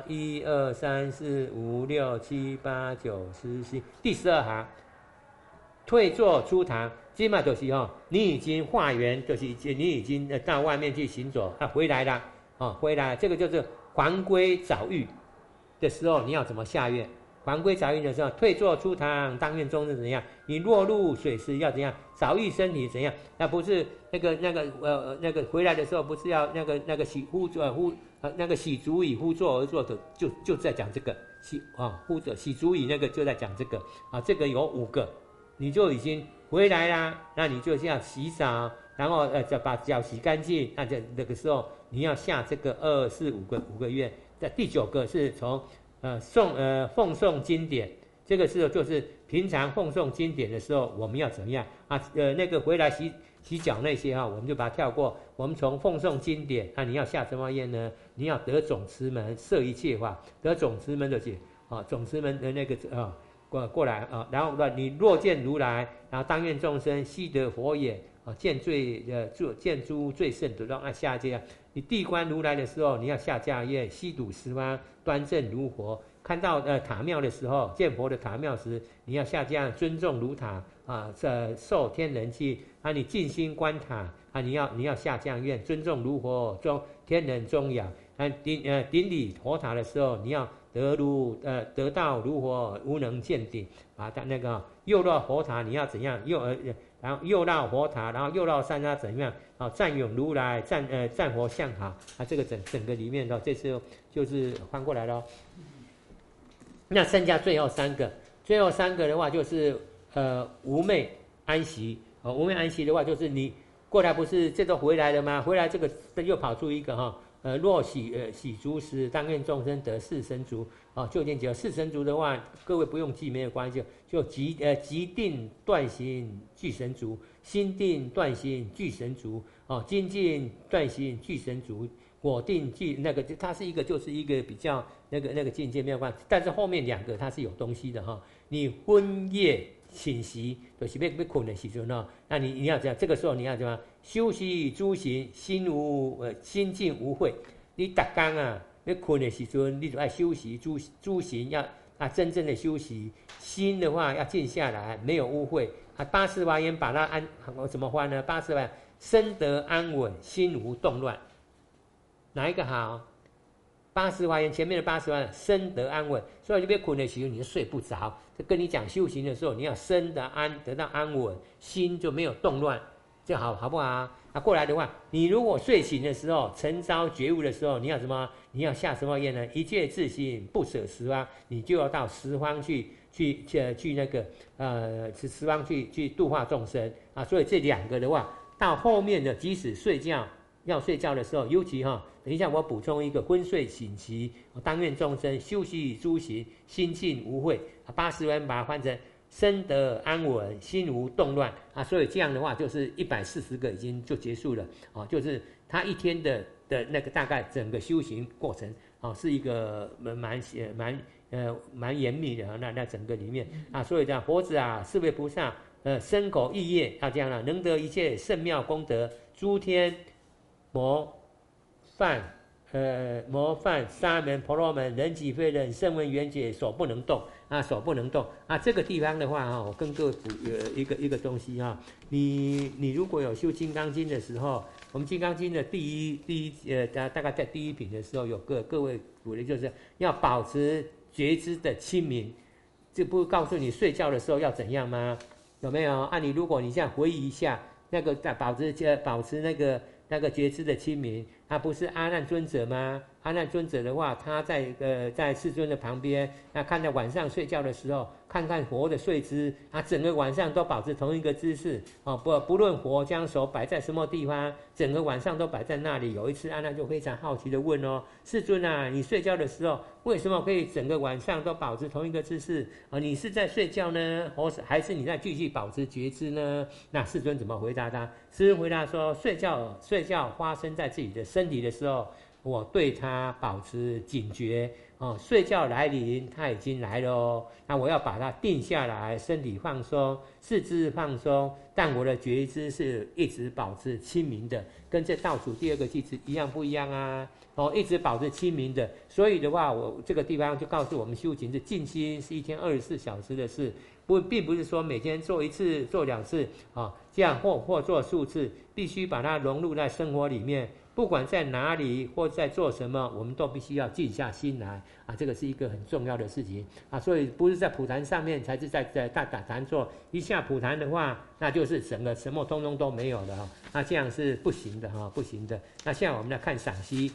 1、2、3、4、5、6、7、8、9、10、11，第12行，退座出堂，基本上就是你已经化缘，就是你已经到外面去行走啊，回来了回来了，这个就是还归早浴的时候，你要怎么下愿？还归早浴的时候，退座出堂，当愿终日怎样？你落入水池要怎样？早浴身体怎样？那不是那个回来的时候，不是要那个洗足以呼坐而坐的，就在讲这个洗足以那个就在讲这个啊，这个有5个，你就已经回来啦，那你就要洗澡，然后再把脚洗干净，那个时候你要下这个2、4、5个愿。在第9个是从奉诵经典，这个时候就是平常奉诵经典的时候，我们要怎么样啊？那个回来洗脚那些我们就把它跳过。我们从奉诵经典，你要下什么愿呢？你要得总持门，摄一切法，得总持门的解总持门的那个过来然后你若见如来，然后当愿众生悉得佛眼见诸最胜得道下阶你地观如来的时候，你要下驾愿，悉睹十方端正如佛。看到塔庙的时候，见佛的塔庙时，你要下驾尊重如塔受天人气你尽心观塔你要下降愿，尊重如佛中天人中仰顶礼佛塔的时候，你要得道如佛，无能见顶那个右绕佛塔你要怎样然后右绕佛塔，然后右绕山怎样赞咏如来，赞佛像好这个整个里面这次就是翻过来了。那剩下最后3个的话就是无昧安息无昧安息的话就是你过来不是这都回来了吗？回来这个又跑出一个若洗足时，当愿众生得4神足就近解4神足的话，各位不用记没有关系，就即定断行具神足，心定断行具神足精进断行具神足，果定具那个它是一个就是一个比较那个境界没有关系，但是后面2个它是有东西的你昏夜寝息就是被困的时候那你要这样，这个时候你要怎么休息诸行，心静无慧。你每天要困的时候，你就要休息诸行，要真正的休息。心的话要静下来，没有污秽80华严把它怎么翻呢？80华严身得安稳，心无动乱，哪一个好？80华严前面的80华严身得安稳，所以你被困的时候你就睡不着。跟你讲修行的时候，你要身得到安稳，心就没有动乱，这好不好？过来的话，你如果睡醒的时候，晨朝觉悟的时候，你要什么？你要下什么愿呢？一切自心不舍十方，你就要到十方去那个十方去度化众生所以这2个的话，到后面的即使要睡觉的时候，尤其等一下我补充一个昏睡醒期，当愿众生休息诸行，心静无秽。80人把它翻成身得安稳，心无动乱啊。所以这样的话，就是140个已经就结束了啊。就是他一天的那个大概整个修行过程啊，是一个蛮严密的那整个里面啊。所以讲佛子啊，四位菩萨身口意业要这样了，能得一切圣妙功德，诸天模范。模范沙门婆罗门人己非人声闻缘觉手不能动啊，手不能动啊。这个地方的话我跟各位补一个东西你如果有修金刚经的时候，我们金刚经的大概在第一品的时候有各位鼓励，就是要保持觉知的清明。这不告诉你睡觉的时候要怎样吗？有没有啊？如果你这样回忆一下，那个保持那个觉知的清明，他不是阿难尊者吗？阿难尊者的话，他在世尊的旁边，那看到晚上睡觉的时候，看看佛的睡姿，整个晚上都保持同一个姿势不论佛将手摆在什么地方，整个晚上都摆在那里。有一次阿难就非常好奇的问世尊啊，你睡觉的时候为什么可以整个晚上都保持同一个姿势你是在睡觉呢，还是你在继续保持觉知呢？那世尊怎么回答他？世尊回答说，睡觉发生在自己的身体的时候，我对它保持警觉睡觉来临，它已经来了那我要把它定下来，身体放松，四肢放松，但我的觉知是一直保持清明的，跟这倒数第二个句子一样不一样啊？一直保持清明的。所以的话，我这个地方就告诉我们，修行是静心，是一天24小时的事，并不是说每天做1次、做2次这样或做数次，必须把它融入在生活里面。不管在哪里或在做什么，我们都必须要静下心来这个是一个很重要的事情所以不是在普坛上面才是在大坛做，一下普坛的话，那就是整个什么通通都没有了那这样是不行的不行的。那现在我们来看赏析。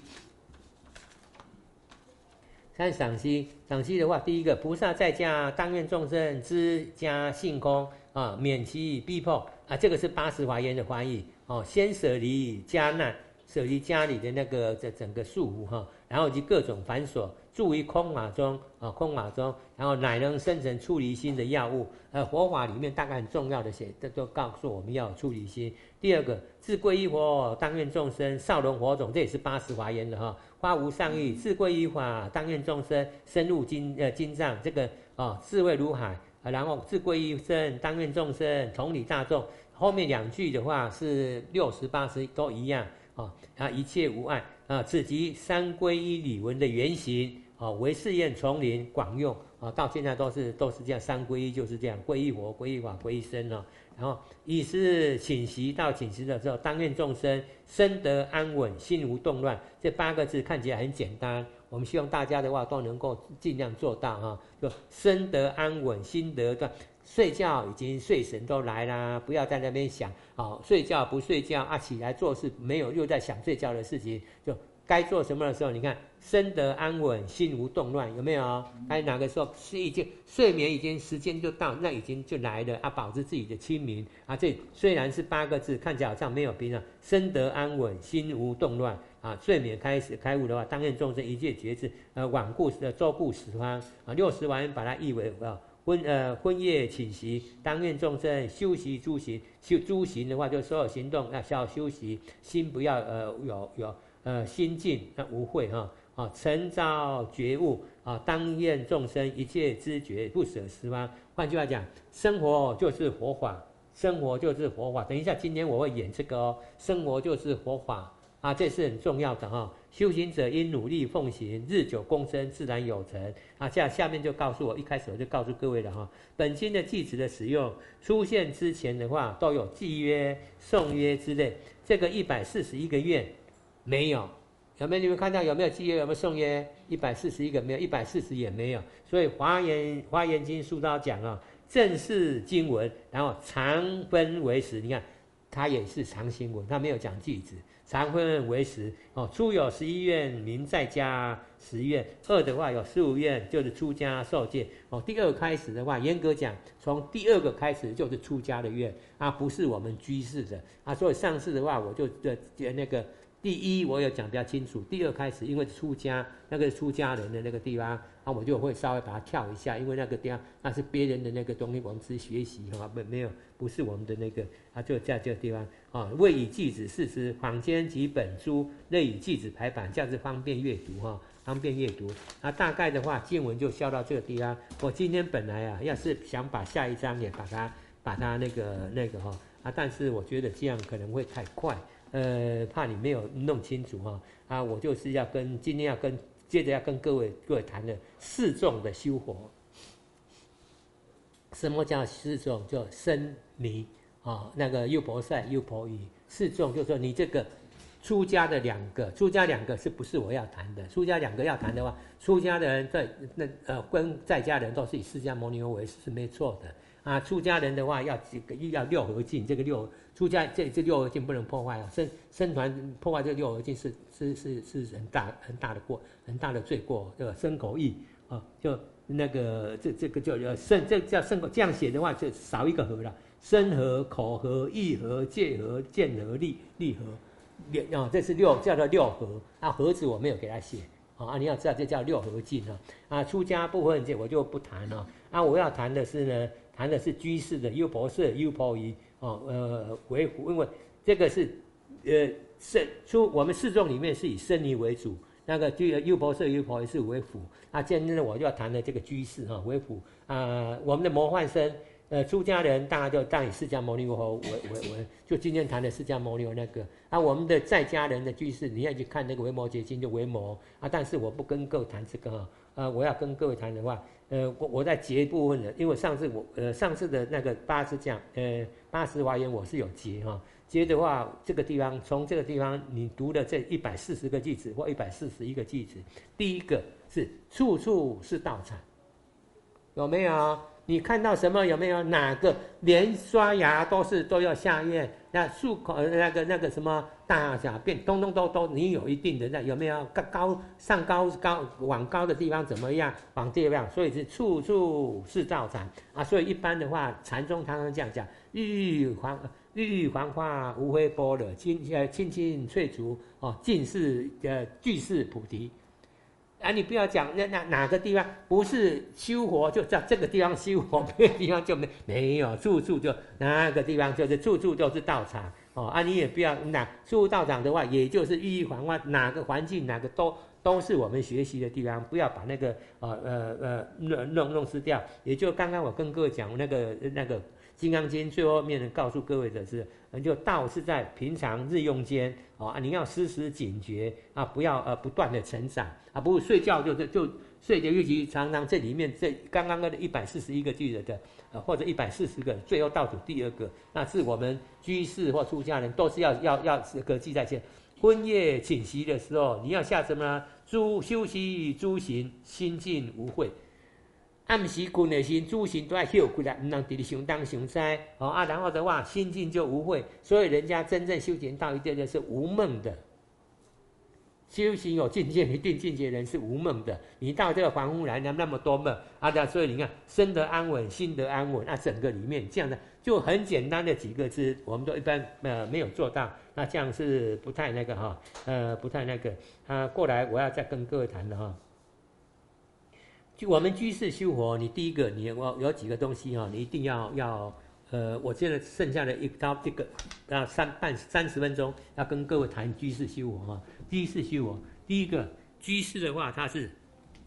看赏析的话，第一个，菩萨在家当愿众生知家性空免其逼迫这个是80华严的翻译先舍离家难，舍离家里的那个整个束缚然后及各种繁琐，住于空法中然后乃能生成出离心的药物佛法里面大概很重要的都告诉我们要有出离心。第二个，自皈依佛当愿众生少龙火种，这也是80华严的发无上意，自皈依法当愿众生深入经藏，这个智慧如海然后自皈依僧当愿众生同理大众。后面2句的话是60、80都一样一切无碍此即三皈依理文的原型为誓愿丛林广用到现在都是这样，三皈依就是这样，皈依佛、皈依法、皈依僧然后以是请习到请习的时候，当愿众生身得安稳，心无动乱。这8个字看起来很简单，我们希望大家的话都能够尽量做到就身得安稳，心得断。睡觉已经睡神都来啦，不要在那边想睡觉不睡觉起来做事没有又在想睡觉的事情，就该做什么的时候，你看身得安稳，心无动乱，有没有该哪个时候睡眠已经时间就到，那已经就来了保持自己的清明这虽然是8个字，看起来好像没有平常，身得安稳，心无动乱睡眠开始开悟的话，当愿众生一切觉知罔顾周顾十方60万人把它译为昏夜寝息，当愿众生修习诸行，诸行的话就所有行动要修习，心不要有心静无慧诚招觉悟当愿众生一切知觉不舍十方。换句话讲，生活就是佛法，生活就是佛法。等一下今天我会演这个生活就是佛法这是很重要的修行者应努力奉行，日久功深，自然有成下面就告诉我，一开始我就告诉各位了本经的偈词的使用出现之前的话，都有偈约、颂约之类。这个141个愿没有，有没有？你们看到有没有偈约？有没有颂约？141个没有，140也没有。所以华严经书都讲正是经文，然后常分为10，你看它也是常行文，它没有讲偈子。常分为10初有11愿，名在家10愿。2的话有15愿，就是出家受戒第2开始的话，严格讲，从第2个开始就是出家的愿不是我们居士的所以上次的话，我就那个第一我有讲比较清楚，第二开始因为出家人的那个地方啊，我就会稍微把它跳一下，因为那个地方那是别人的那个东西，我们只是学习哈，不是我们的那个啊，就在这个地方啊，谓以句子事实，坊间及本书类以句子排版，这样子方便阅读哈。方便阅读，那大概的话，经文就教到这个地方。我今天本来啊，要是想把下一章也把它那个哈啊，但是我觉得这样可能会太快，怕你没有弄清楚哈啊，我就是今天接着要跟各位谈的四众的修活。什么叫四众？就僧尼啊，那个优婆塞、优婆夷。四众就是说你这个。出家两个是不是我要谈的？出家两个要谈的话，出家的人跟在家人都是以释迦牟尼佛为师是没错的啊。出家人的话要六合敬，这个出家这六合敬不能破坏啊。僧团破坏这六合敬是很大的罪过，对吧？身口意啊，就那个这个就这叫身口，这样写的话就少一个合了，身合、口合、意合、戒合、见合、力合。这是叫做六合啊，盒子我没有给他写啊，你要知道这叫六合敬啊。出家部分这我就不谈了啊，我要谈的是居士的优婆塞、优婆夷为辅，因为这个是我们四众里面是以僧尼为主，那个优婆塞、优婆夷是为辅啊。今天我就要谈的这个居士为辅啊，我们的魔幻僧。出家人当然就以释迦牟尼佛为，就今天谈的释迦牟尼佛那个啊，我们的在家人的居士，你要去看那个维摩诘经就维摩啊，但是我不跟各位谈这个我要跟各位谈的话，我在结部分的，因为上次的那个80讲80华严我是有结结的话，从这个地方你读的这140个句子或141个句子，第一个是处处是道场，有没有？你看到什么？有没有哪个连刷牙都要下咽？那漱口那个什么大小便，通通都你有一定的那有没有往高的地方怎么样？往这样，所以是处处是道场啊。所以一般的话，禅宗常常这样讲：郁郁黄花无非般若，青青翠竹尽是具是菩提。啊，你不要讲哪个地方不是修活，就在这个地方修活，别的地方就没有，处处就哪个地方就是处处都是道场啊！你也不要处处道场的话，也就是郁郁黄花，哪个环境哪个都是我们学习的地方，不要把那个弄失掉。也就刚刚我跟各位讲那个《金刚经》最后面告诉各位的是，就道是在平常日用间你要时时警觉啊，不要不断的成长啊，不是睡觉就睡觉，尤其常常这里面刚刚的141个句子的或者140个，最后倒数第二个，那是我们居士或出家人都是要记在前。昏夜寝息的时候，你要下什么呢？休息诸行，心静无慧。暗时困的时，诸行都要休过来，不能直直想东想西然后的话，心境就无慧。所以人家真正修行到一定的是无梦的。修行有境界，一定境界人是无梦的。你到这个凡夫来那么多梦所以你看身得安稳，心得安稳整个里面这样的就很简单的几个字，我们都一般没有做到，那这样是不太那个不太那个过来我要再跟各位谈的就我们居士修活，你第一个你有几个东西你一定要我现在剩下的这个30分钟要跟各位谈居士修活居士修活，第一个居士的话，它是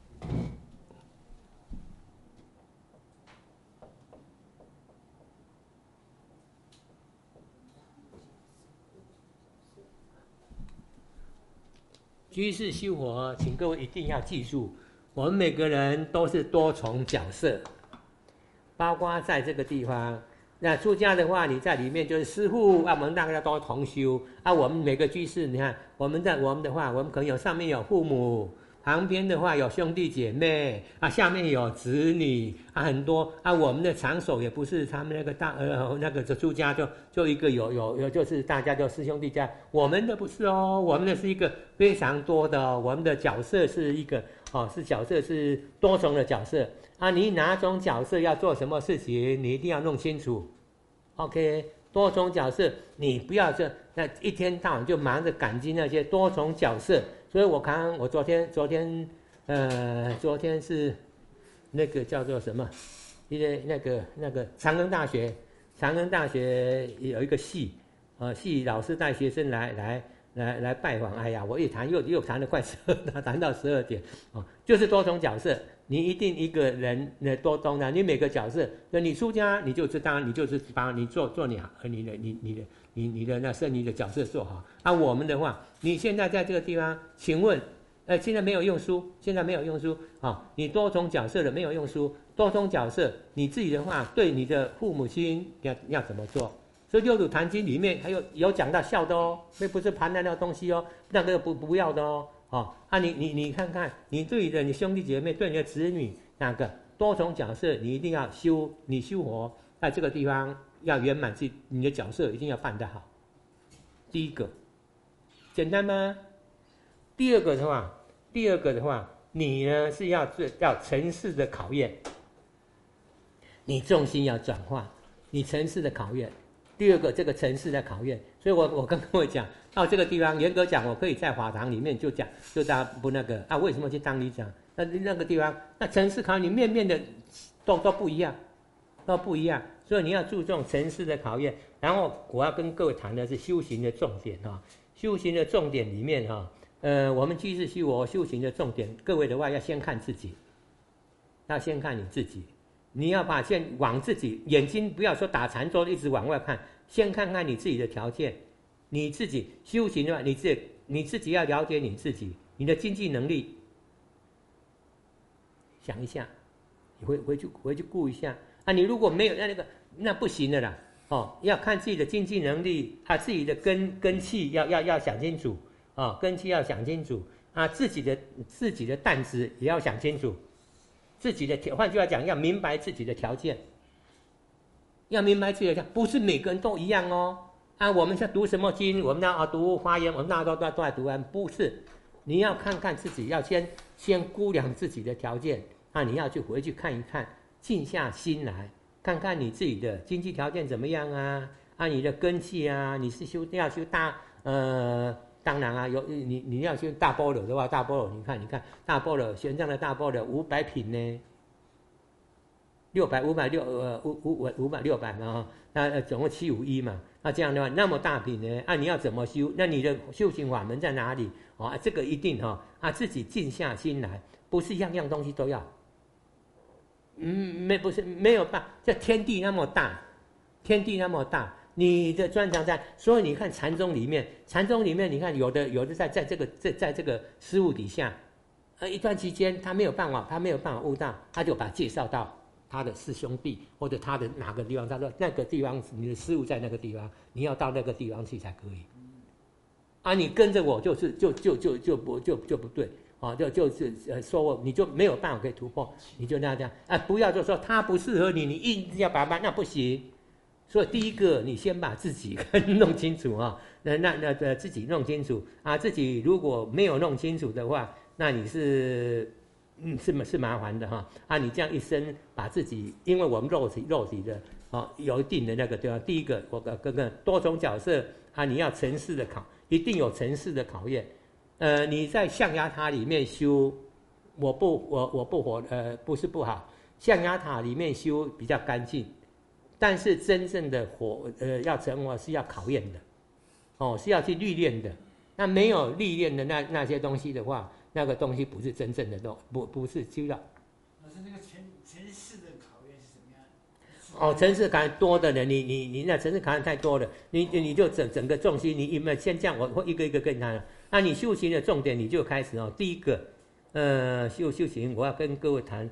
居士修活，请各位一定要记住，我们每个人都是多重角色，包括在这个地方。那出家的话，你在里面就是师父我们大家都同修我们每个居士，你看我们的话，我们可能上面有父母，旁边的话有兄弟姐妹下面有子女很多我们的场所也不是他们那个那个出家就一个有就是大家就师兄弟家，我们的不是我们的是一个非常多的我们的角色是一个角色是多重的角色你哪种角色要做什么事情，你一定要弄清楚。OK， 多重角色，你不要那一天到晚就忙着赶进那些多重角色。所以我昨天是那个叫做什么？因为那个长庚大学有一个系老师带学生来拜访。哎呀，我一谈又谈了快谈到12点就是多重角色。你一定一个人多重的，你每个角色，那你出家你就是把你做你好，你的那剩余的角色做好。我们的话，你现在在这个地方，请问，现在没有用书你多重角色的没有用书，多重角色你自己的话，对你的父母亲要怎么做？所以《六祖坛经》里面还有讲到孝的哦，那不是盘那个东西哦，那个不要的哦。你看看，你对你兄弟姐妹，对你的子女，那个多重角色，你一定要修活，在这个地方要圆满你的角色一定要办得好。第一个，简单吗？第二个的话，你呢是要层次的考验，你重心要转化，你层次的考验。第二个，这个层次的考验，所以我跟各位讲，到这个地方，严格讲，我可以在法堂里面就大家不那个为什么去当理讲？那个地方，那层次考验，你面的都不一样，所以你要注重层次的考验。然后我要跟各位谈的是修行的重点修行的重点里面我们居士修行的重点，各位的话要先看自己，要先看你自己。你要先往自己眼睛不要说打禅坐一直往外看，先看看你自己的条件，你自己修行的话，你自己要了解你自己，你的经济能力，想一下，你回去顾一下你如果没有那不行的啦要看自己的经济能力自己的根气要想清楚根气要想清楚自己的担子也要想清楚。换句话讲，要明白自己的条件，不是每个人都一样我们在读什么经，我们要读华严，我们大家都在读不是，你要看看自己，要先估量自己的条件你要回去看一看，静下心来看看你自己的经济条件怎么样你的根气你是要修大当然你要修大般若的话，大般若你看大般若玄奘的大般若500品呢，500嘛那总共751嘛，那这样的话那么大品呢你要怎么修？那你的修行法门在哪里这个一定自己静下心来，不是样样东西都要。不是没有办法，这天地那么大，你的专长在，所以你看禅宗里面，你看有的在这个师父底下，一段期间他没有办法悟道，他就把他介绍到他的师兄弟或者他的哪个地方，他说那个地方你的师父在那个地方，你要到那个地方去才可以。你跟着我就不对。就是说你就没有办法可以突破，你就那样不要就说他不适合你，你硬要把它那不行。所以第一个，你先把自己弄清楚那自己弄清楚自己如果没有弄清楚的话，那你是麻烦的你这样一生把自己，因为我们肉体的有一定的那个对吧？第一个，我跟多重角色你要层次的一定有层次的考验。你在象牙塔里面修，我不是不好，象牙塔里面修比较干净，但是真正的要成佛是要考验的，是要去历练的。那没有历练的那些东西的话，那个东西不是真正的不是修的。 老师，那个层次的考验是怎么样？ 层次考验多的人，你那层次考验太多了，你就整个重心，你有没有先这样？我会一个一个跟他。那你修行的重点你就开始第一个修行，我要跟各位谈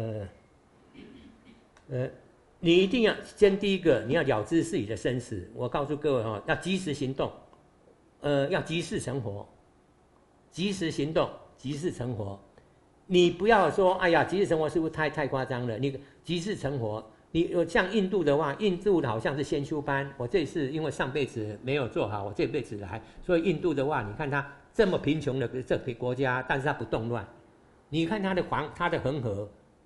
你一定要先第一个你要了知自己的生死。我告诉各位要及时行动，要及时成佛，及时行动，及时成佛。你不要说哎呀及时成佛是不是太夸张了？你及时成佛，你像印度的话，印度的好像是先修班。我这次因为上辈子没有做好，我这辈子来，所以印度的话，你看它这么贫穷的这个国家，但是它不动乱。你看它的恒河，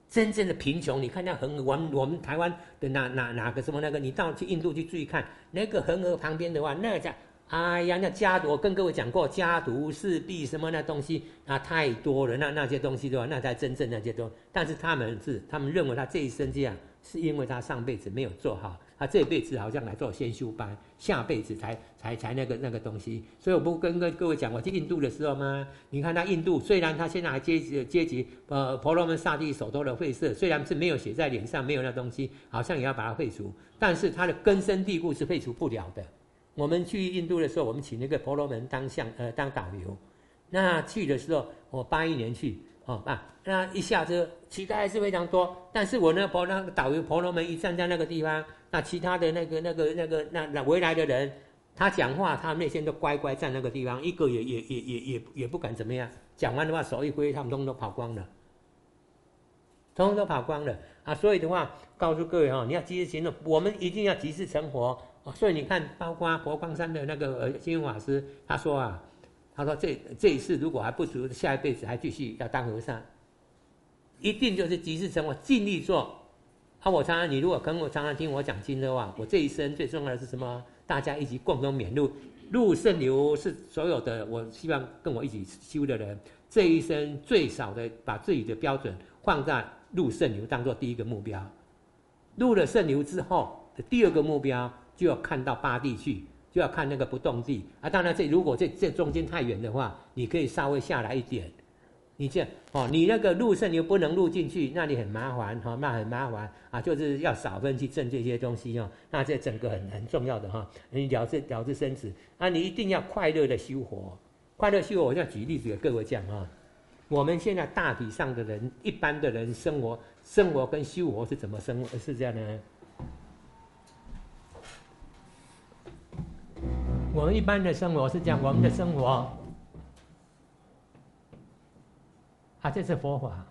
真正的贫穷，你看那恒河，我们台湾的哪个什么那个，你到去印度去注意看那个恒河旁边的话，那叫哎呀，那家族我跟各位讲过，家徒四壁什么那东西啊太多了，那些东西的话，那才真正那些东西。但是他们认为他这一生这样，是因为他上辈子没有做好，他这辈子好像来做先修班，下辈子才那个东西。所以我不跟各位讲，我去印度的时候吗？你看他印度虽然他现在还阶级婆罗门萨帝首都的会社，虽然是没有写在脸上，没有那东西，好像也要把它废除，但是它的根深蒂固是废除不了的。我们去印度的时候，我们请那个婆罗门当导游。那去的时候，我81年去，那一下车乞丐还是非常多。但是我那个导游婆罗门一站在那个地方，那其他的那围来的人，他讲话，他们那些都乖乖站那个地方，一个也不敢怎么样。讲完的话，手一挥，他们通通都跑光了，通通都跑光了啊！所以的话，告诉各位你要及时行动，我们一定要及时成活。所以你看，包括佛光山的那个星云法师，他说这一世如果还不足，下一辈子还继续要当和尚，一定就是及时成活，尽力做。你如果跟我常常听我讲经的话，我这一生最重要的是什么？大家一起共同勉入入圣流，是所有的我希望跟我一起修的人，这一生最少的把自己的标准放在入圣流当做第一个目标。入了圣流之后的第二个目标，就要看到八地去，就要看那个不动地啊。当然如果这中间太远的话，你可以稍微下来一点。你这你那个入圣流不能入进去，那你很麻烦那很麻烦啊，就是要少分去挣这些东西那这整个很重要的你了知生死啊，你一定要快乐的修活。快乐修活，我要举例子给各位讲我们现在大体上的人，一般的人生活跟修活是怎么生活？是这样的呢？我们一般的生活是这样，我们的生活这是佛法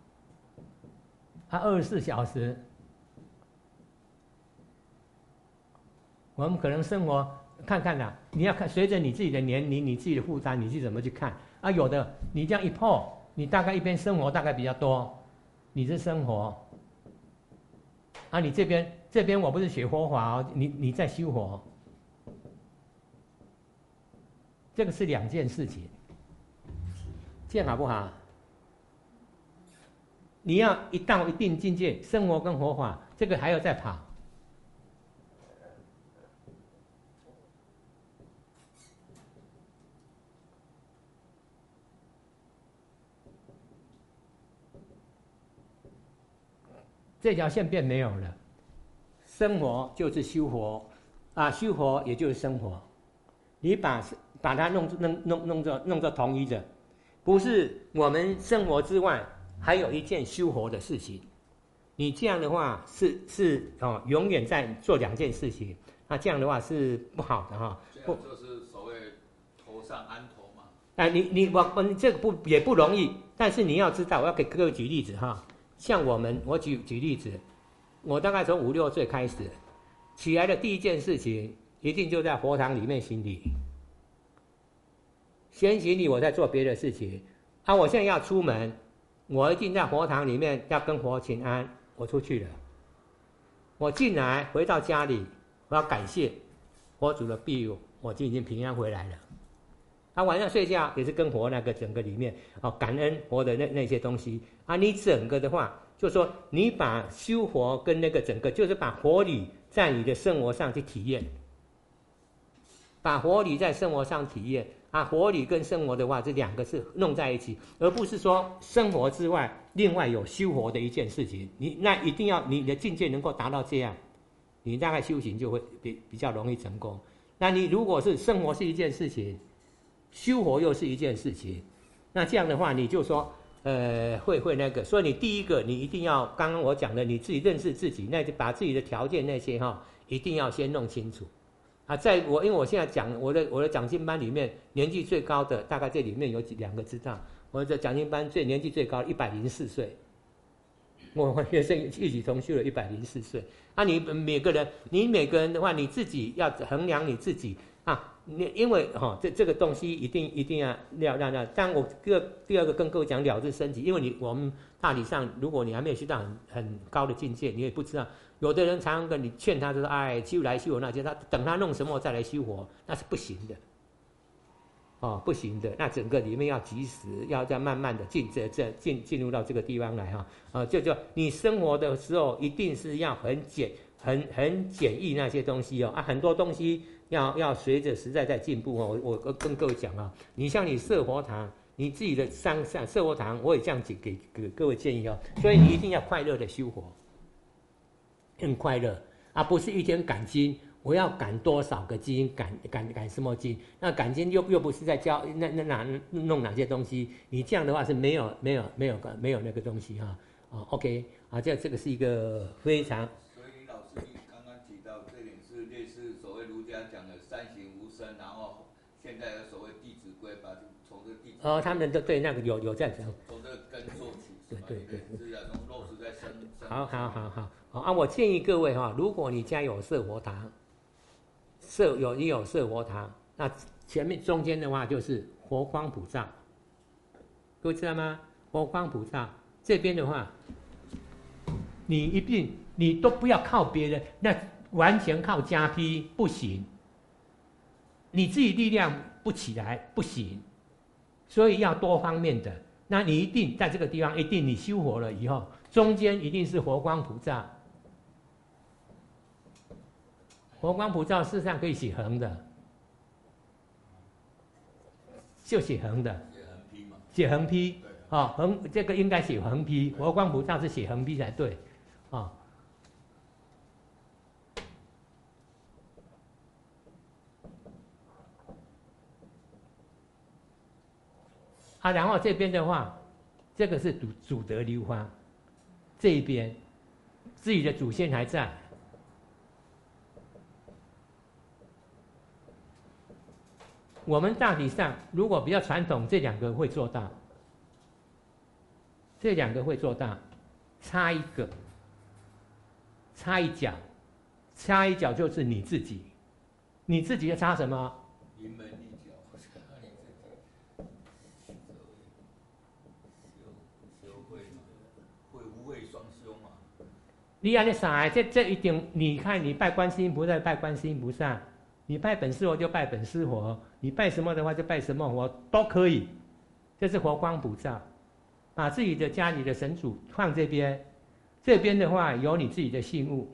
24小时，我们可能生活看看啦，你要看随着你自己的年龄、你自己的负担，你去怎么去看有的你这样一破，你大概一边生活大概比较多，你是生活你这边我不是学佛法你在修活。这个是两件事情，这样好不好？你要一到一定境界，生活跟佛法，这个还要再跑。这条线变没有了，生活就是修活修活也就是生活。你把它弄作同一的，不是我们生活之外还有一件修活的事情。你这样的话是永远在做两件事情，那这样的话是不好的这样就是所谓头上安头嘛。 我这个也不容易，但是你要知道，我要给各位举例子像我举例子，我大概从5、6岁开始起来的第一件事情，一定就在佛堂里面行礼。先行礼，我在做别的事情我现在要出门，我一定在佛堂里面要跟佛请安，我出去了。我进来回到家里，我要感谢佛祖的庇佑，我就已经平安回来了。晚上睡觉也是跟佛那个整个里面感恩佛的那些东西你整个的话，就是说你把修佛跟那个整个，就是把佛理在你的生活上去体验，把佛理在生活上体验佛理跟生活的话，这两个是弄在一起，而不是说生活之外另外有修活的一件事情。那一定要你的境界能够达到这样，你大概修行就会比较容易成功。那你如果是生活是一件事情，修活又是一件事情，那这样的话你就说会那个。所以你第一个你一定要刚刚我讲的，你自己认识自己，那就把自己的条件那些一定要先弄清楚因为我现在讲我的讲经班里面年纪最高的，大概这里面有2个知道，我的讲经班年纪最高104岁，我和学生一起同修了104岁你每个人的话，你自己要衡量你自己因为这个东西一定要让。当然我第二个跟各位讲了知升级，因为我们大体上，如果你还没有去到很高的境界，你也不知道。有的人常常跟你劝他，就说：“哎，修来修那些，他等他弄什么再来修活，那是不行的。”不行的，那整个里面要及时，要再慢慢的进入到这个地方来就你生活的时候一定是要很简易那些东西很多东西要随着时代在进步我跟各位讲你像你设佛堂，你自己的设佛堂，我也这样给各位建议所以你一定要快乐的修活，很快乐不是一天赶经。我要赶多少个经，赶什么经？那赶经又不是在教弄哪些东西？你这样的话是没有那个东西OK 这个是一个非常。 所以老师你刚刚提到这点是类似所谓儒家讲的三行无声，然后现在有所谓《弟子规》，把从这个弟子他们都对那个有在讲， 从这个根做起， 对， 是要从落实在身。 好我建议各位如果你家有设佛堂。你有设佛堂，那前面中间的话就是佛光普照，各位知道吗？佛光普照这边的话，你都不要靠别人，那完全靠加批不行，你自己力量不起来不行，所以要多方面的。那你一定在这个地方，一定你修佛了以后，中间一定是佛光普照。佛光普照事实上可以写横的，就写横的，写横批这个应该写横批，佛光普照是写横批才对然后这边的话，这个是祖德流芳，这一边自己的祖先还在。我们大体上如果比较传统，这两个会做到，差一个，差一角就是你自己要差什么？ 临门一脚，修会无畏双修嘛。 你按你啥？这一定，你看你拜观世音菩萨，拜观世音菩萨。你拜本师佛就拜本师佛，你拜什么的话就拜什么佛都可以，这是佛光普照。把自己的家里的神主放这边，这边的话有你自己的信物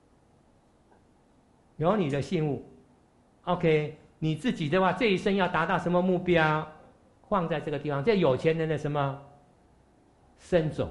，OK， 你自己的话这一生要达到什么目标，放在这个地方。这有钱人的什么身种，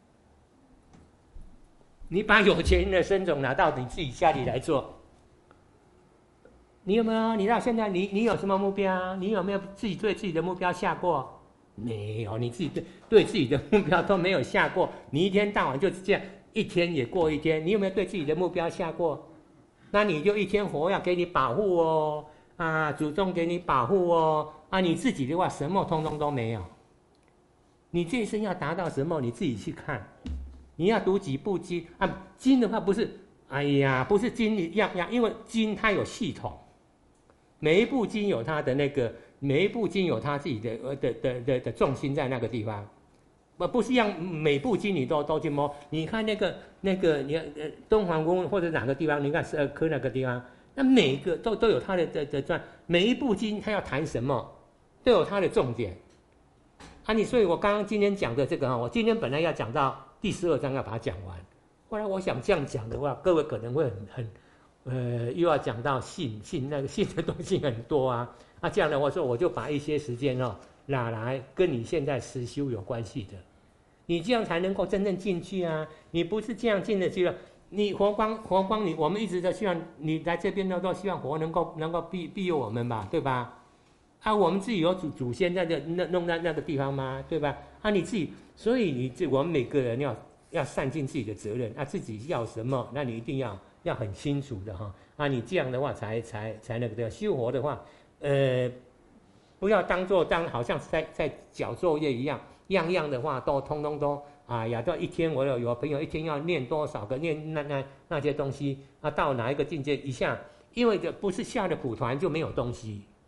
你把有钱人的身种拿到你自己家里来做。你有没有？你到现在你有什么目标？你有没有自己对自己的目标下过？没有，你自己对自己的目标都没有下过。你一天到晚就是这样，一天也过一天。你有没有对自己的目标下过？那你就一天佛要给你保护祖宗给你保护你自己的话什么通通都没有。你这一生要达到什么？你自己去看。你要读几部经经的话不是，不是经一样，因为经它有系统。每一部经有它的每一部经有它自己的重心在那个地方，不是让每部经你都去摸。你看那个你敦煌宫或者哪个地方，你看12科那个地方，那每一个都有它的传，每一部经它要谈什么，都有它的重点。所以我刚刚今天讲的这个我今天本来要讲到第12章要把它讲完，后来我想这样讲的话，各位可能会很又要讲到信那个信的东西很多这样的话说，我就把一些时间拿来跟你现在实修有关系的，你这样才能够真正进去你不是这样进得去了，你佛光我们一直都希望你来这边都希望佛能够庇佑我们吧，对吧？我们自己有祖先在弄在那个地方吗？对吧？你自己，所以我们每个人要善尽自己的责任自己要什么，那你一定要很清楚的你这样的话才那个修活的话，不要当好像在缴作业一样，样样的话都通通都到一天我有朋友一天要念多少个念那些东西到哪一个境界一下，因为这不是下了蒲团就没有东西，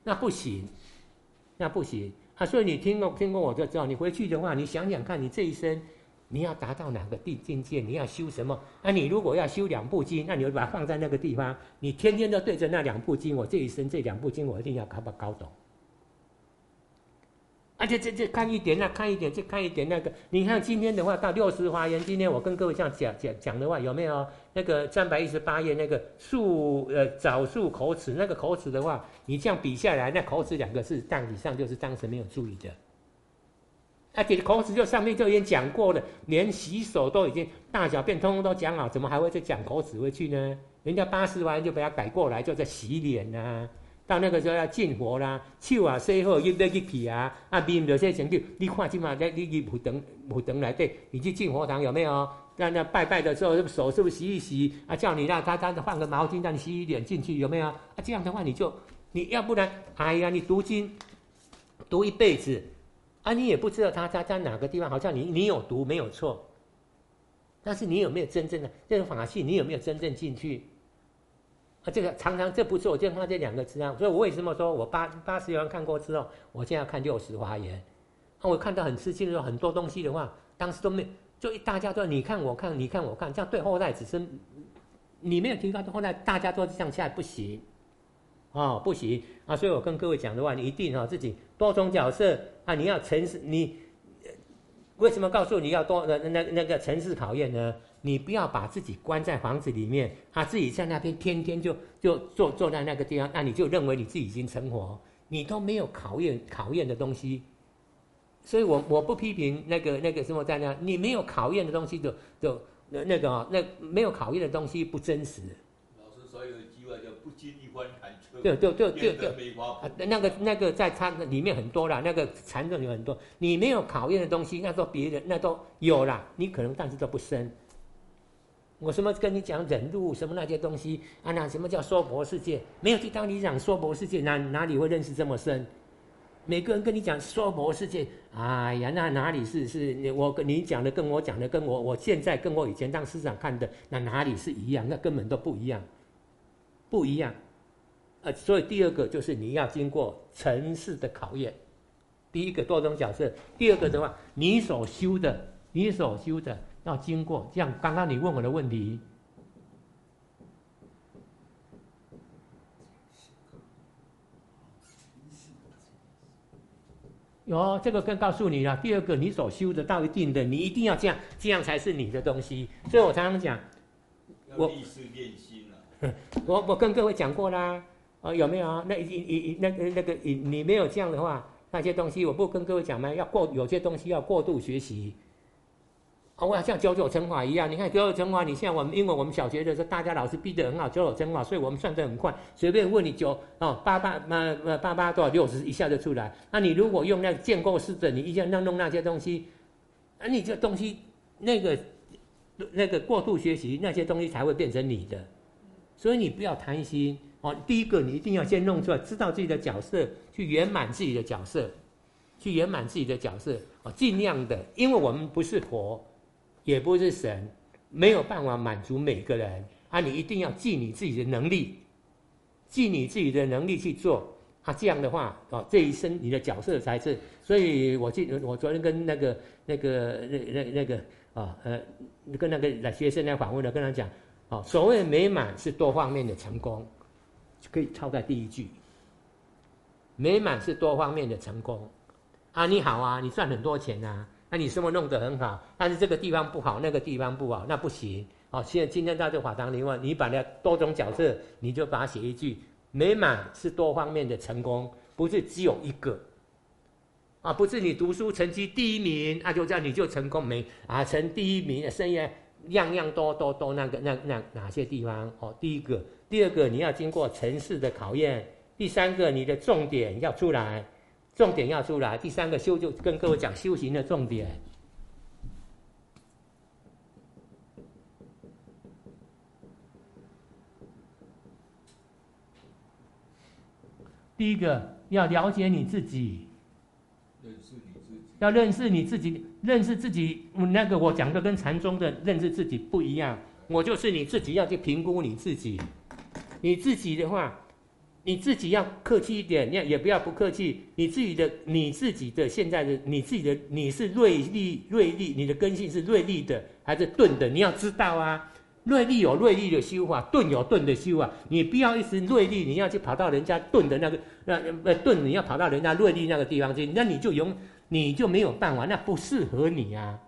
那不行，那不行啊！所以你听过我就知道，你回去的话，你想想看，你这一生你要达到哪个境界，你要修什么？那你如果要修2部经，那你就把它放在那个地方，你天天都对着那2部经，我这一生这2部经我一定要搞懂。而且这看一点，那看一点，这看一点那个。你看今天的话，到60华严，今天我跟各位这样讲的话，有没有那个318页那个枣树口齿那个口齿的话，你这样比下来，那口齿2个字，大体上就是当时没有注意的。而且口齿就上面就已经讲过了，连洗手都已经大小便通通都讲好，怎么还会再讲口齿回去呢？人家80华严就把它改过来，就在洗脸啊。到那个时候要进火啦，手啊洗好，入去啊，面就洗成就。你看今嘛，你去武堂来对，你去进佛堂有没有？那拜拜的时候，手是不是洗一洗啊？叫你让他换个毛巾，让你洗一点进去有没有？啊，这样的话你要不然，哎呀，你读经读一辈子啊，你也不知道他在哪个地方，好像你有读没有错，但是你有没有真正的这个法性？你有没有真正进去？这个常常这不是我就看这2个字啊，所以我为什么说我80元看过之后，我现在要看60华严，我看到很吃惊的时候，很多东西的话，当时都没就大家都你看我看你看我看，这样对后代只是你没有提高，后来大家都这样下来不行，不行啊！所以我跟各位讲的话，你一定自己多重角色啊，你要诚实。你为什么告诉你要多那个诚实考验呢？你不要把自己关在房子里面，自己在那边天天就坐在那个地方，那你就认为你自己已经成佛，你都没有考验的东西。所以我不批评那个什么在那，你没有考验的东西就那没有考验的东西不真实。 老师所有的机会叫不经一番坎坷， 对，那个在它里面很多啦，那个禅宗有很多，你没有考验的东西，那都别人那都有啦，你可能但是都不深。我什么跟你讲忍辱什么那些东西啊？那什么叫娑婆世界？没有去当你讲娑婆世界，哪里会认识这么深？每个人跟你讲娑婆世界，哎呀，那哪里是你讲的跟我讲的跟我现在跟我以前当师长看的，那哪里是一样？那根本都不一样，不一样。所以第2个就是你要经过尘世的考验。第1个多种角色，第2个的话，你所修的要经过。像刚刚你问我的问题，有这个更告诉你了。第2个，你所修的到一定的，你一定要这样才是你的东西。所以我常常讲， 要立誓练心啊。 我跟各位讲过啦，有没有啊？那个你没有这样的话，那些东西我不跟各位讲吗？有些东西要过度学习。我像九九乘法一样，你看九九乘法，你像因为我们小学的时候，大家老师逼得很好，九九乘法，所以我们算得很快，随便问你88多少60一下就出来。那你如果用那建构式的，你一下弄那些东西，你这东西那个过度学习那些东西才会变成你的。所以你不要贪心第1个你一定要先弄出来，知道自己的角色，去圆满自己的角色，尽量的，因为我们不是佛。也不是神，没有办法满足每个人你一定要尽你自己的能力，去做这样的话这一生你的角色才是。所以我昨天跟跟那个学生来访问的，跟他讲所谓美满是多方面的成功，可以抄在第1句，美满是多方面的成功你好啊，你赚很多钱啊。那你什么弄得很好，但是这个地方不好，那个地方不好，那不行现在今天到这法堂里面，你把那多种角色，你就把它写1句，美满是多方面的成功，不是只有1个不是你读书成绩第1名就这样你就成功没成第1名，生涯样样都那哪些地方第1个，第2个你要经过尘世的考验，第3个你的重点要出来。第3个就跟各位讲修行的重点。第1个要了解你自己，要认识你自己，认识自己。那个我讲的跟禅宗的认识自己不一样，我就是你自己要去评估你自己。你自己的话， 你自己要客气一点，也不要不客气。你自己的现在的你自己的你是锐利，你的根性是锐利的还是钝的？你要知道啊。锐利有锐利的修法，钝有钝的修法。你不要一时锐利，你要去跑到人家钝的那个钝，你要跑到人家锐利那个地方去，那你就没有办法，那不适合你啊。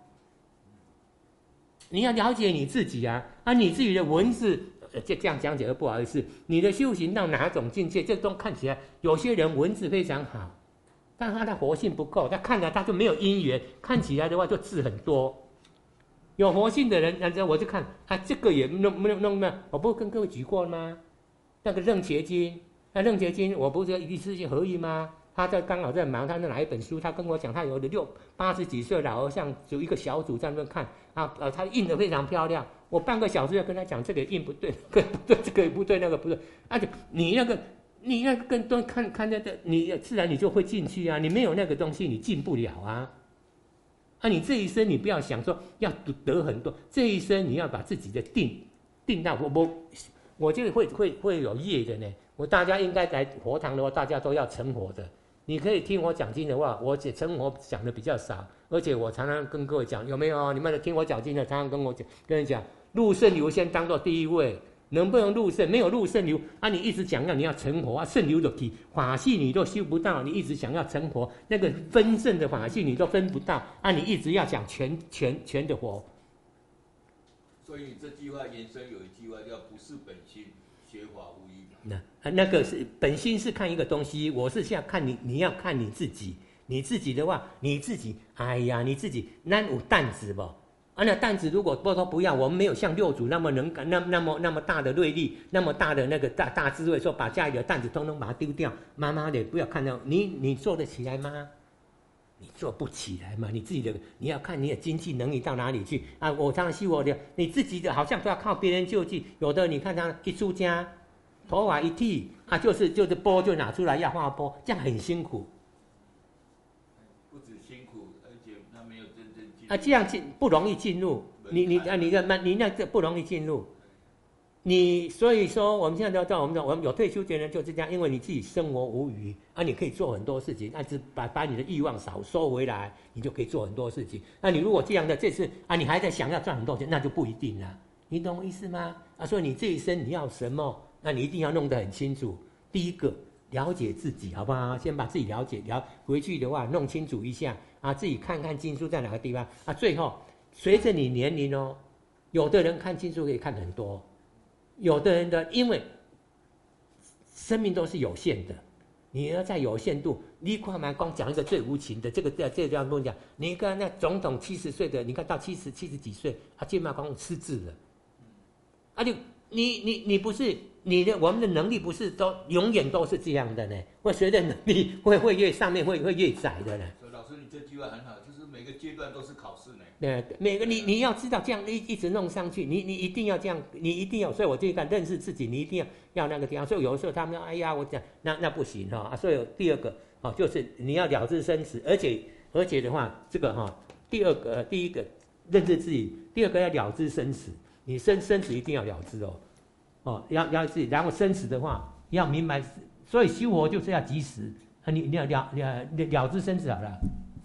你要了解你自己啊，你自己的文字。这样讲起来不好意思，你的修行到哪种境界？这都看起来有些人文字非常好，但他的活性不够，他看来他就没有因缘，看起来的话就字很多。有活性的人，我就看这个也弄，我不是跟各位举过了吗？那个楞伽经，楞伽经我不是一次性合一吗？他刚好在忙，他哪一本书？他跟我讲，他有的80几岁老和尚，就一个小组在那边看他印得非常漂亮。我半个小时要跟他讲，这个印不对，这个不对，这个也不对，那个不对。而且你那个跟都看那个，你自然你就会进去啊。你没有那个东西，你进不了啊。你这一生你不要想说要得很多，这一生你要把自己的定到我觉得会有业的呢。大家应该来佛堂的话，大家都要成佛的。你可以听我讲经的话，我成佛讲的比较少，而且我常常跟各位讲，有没有？你们听我讲经的，常常跟人讲，入圣流先当做第一位，能不能入圣？没有入圣流你一直讲你要成佛圣流的体法系你都修不到，你一直想要成佛，那个分圣的法系你都分不到你一直要讲全的佛。 所以这句话延伸有一句话叫不是本心，学法无益。 那个是本心是看一个东西，我是想看你要看你自己。你自己的话，你自己那有担子不？那担子如果不要，我们没有像六祖那么那么大的锐利，那么大的那个大智慧，说把家里的担子通通把它丢掉。妈妈的不要看到你做得起来吗？你做不起来嘛？你自己的你要看你的经济能力到哪里去我常常希望你自己的好像都要靠别人救济，有的你看他一出家。头发一剃就是波就拿出来要画波，这样很辛苦。 不止辛苦，而且他没有真正进入这样不容易进入。你那个不容易进入。所以说我们现在我们有退休的人就是这样，因为你自己生活无余你可以做很多事情，只把你的欲望少收回来，你就可以做很多事情。你如果这样的这次你还在想要赚很多钱，那就不一定了。你懂我意思吗？所以你这一生你要什么？那你一定要弄得很清楚。第一个，了解自己，好不好？先把自己了解回去的话，弄清楚一下自己看看经书在哪个地方最后，随着你年龄有的人看经书可以看很多，有的人因为生命都是有限的，你要在有限度。你看嘛，光讲一个最无情的，这样不能讲。你看那总统70岁的，你看到70几岁，基本上光失智了，就。你不是我们的能力不是永远都是这样的呢，会随着能力会越上面会越窄的呢。 所以老师你这句话很好，就是每个阶段都是考试呢。 对，每个你要知道这样一直弄上去，你一定要这样，你一定要。所以我就讲认识自己，你一定要那个地方。所以有的时候他们说，哎呀，我讲那不行所以第二个就是你要了知生死，而且的话，这个第一个认识自己，第二个要了知生死。你生死一定要了知要自己，然后生死的话要明白，所以修活就是要及时你要了知生死好了，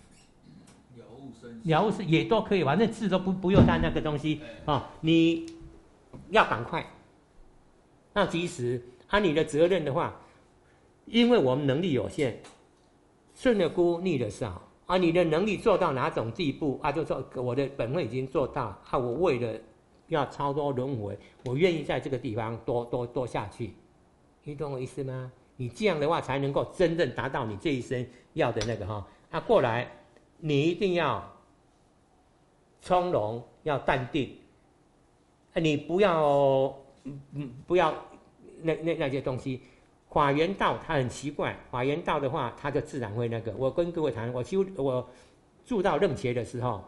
了悟是也都可以，反正字都不用看那个东西你要赶快，要及时你的责任的话，因为我们能力有限，顺了姑逆了少你的能力做到哪种地步就说我的本分已经做到我为了要超脱轮回，我愿意在这个地方多下去，你懂我意思吗？你这样的话才能够真正达到你这一生要的那个过来，你一定要从容，要淡定，你不要那些东西。法缘道它很奇怪，法缘道的话，它就自然会那个。我跟各位谈，我住到楞伽的时候。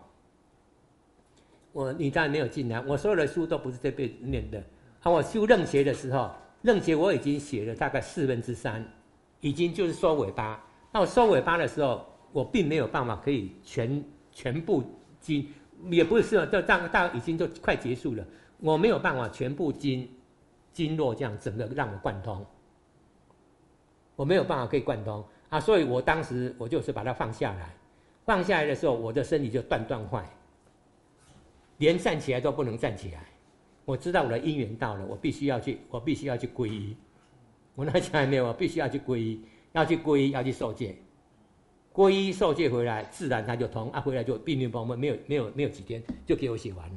你当然没有进来，我所有的书都不是这辈子念的我修楞伽的时候，楞伽我已经写了大概3/4，已经就是收尾巴。那我收尾巴的时候，我并没有办法可以全部经，也不是大概已经都快结束了，我没有办法全部经络这样整个让我贯通。 我没有办法可以贯通啊，所以我当时我就是把它放下来，放下来的时候，我的身体就断坏，连站起来都不能站起来。我知道我的因缘到了，我必须要去皈依。我那时候还没有，我必须要去皈依，要去受戒。皈依受戒回来，自然他就通啊，回来就病病帮我没有几天就给我写完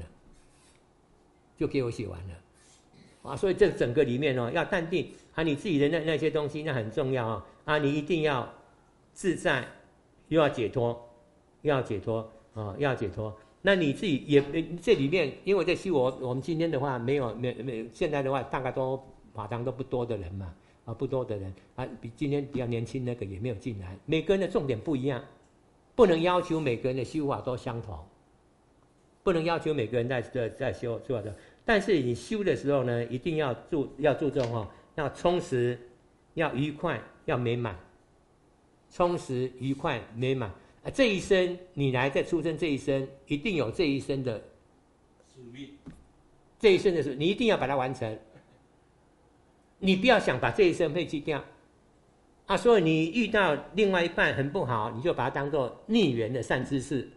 了，啊，所以这整个里面哦，要淡定啊，你自己的那些东西那很重要啊，你一定要自在，又要解脱，要解脱。那你自己也这里面，因为在修我们今天的话没有，现在的话大概都法堂都不多的人嘛，啊不多的人啊，比今天比较年轻那个也没有进来，每个人的重点不一样，不能要求每个人的修法都相同，不能要求每个人在修法的，但是你修的时候呢，一定要注重哦，要充实，要愉快，要美满，充实、愉快、美满。这一生你来在出生这一生，一定有这一生的使命， 这一生的事，你一定要把它完成。你不要想把这一生废弃掉啊！所以你遇到另外一半很不好，你就把它当做逆缘的善知识。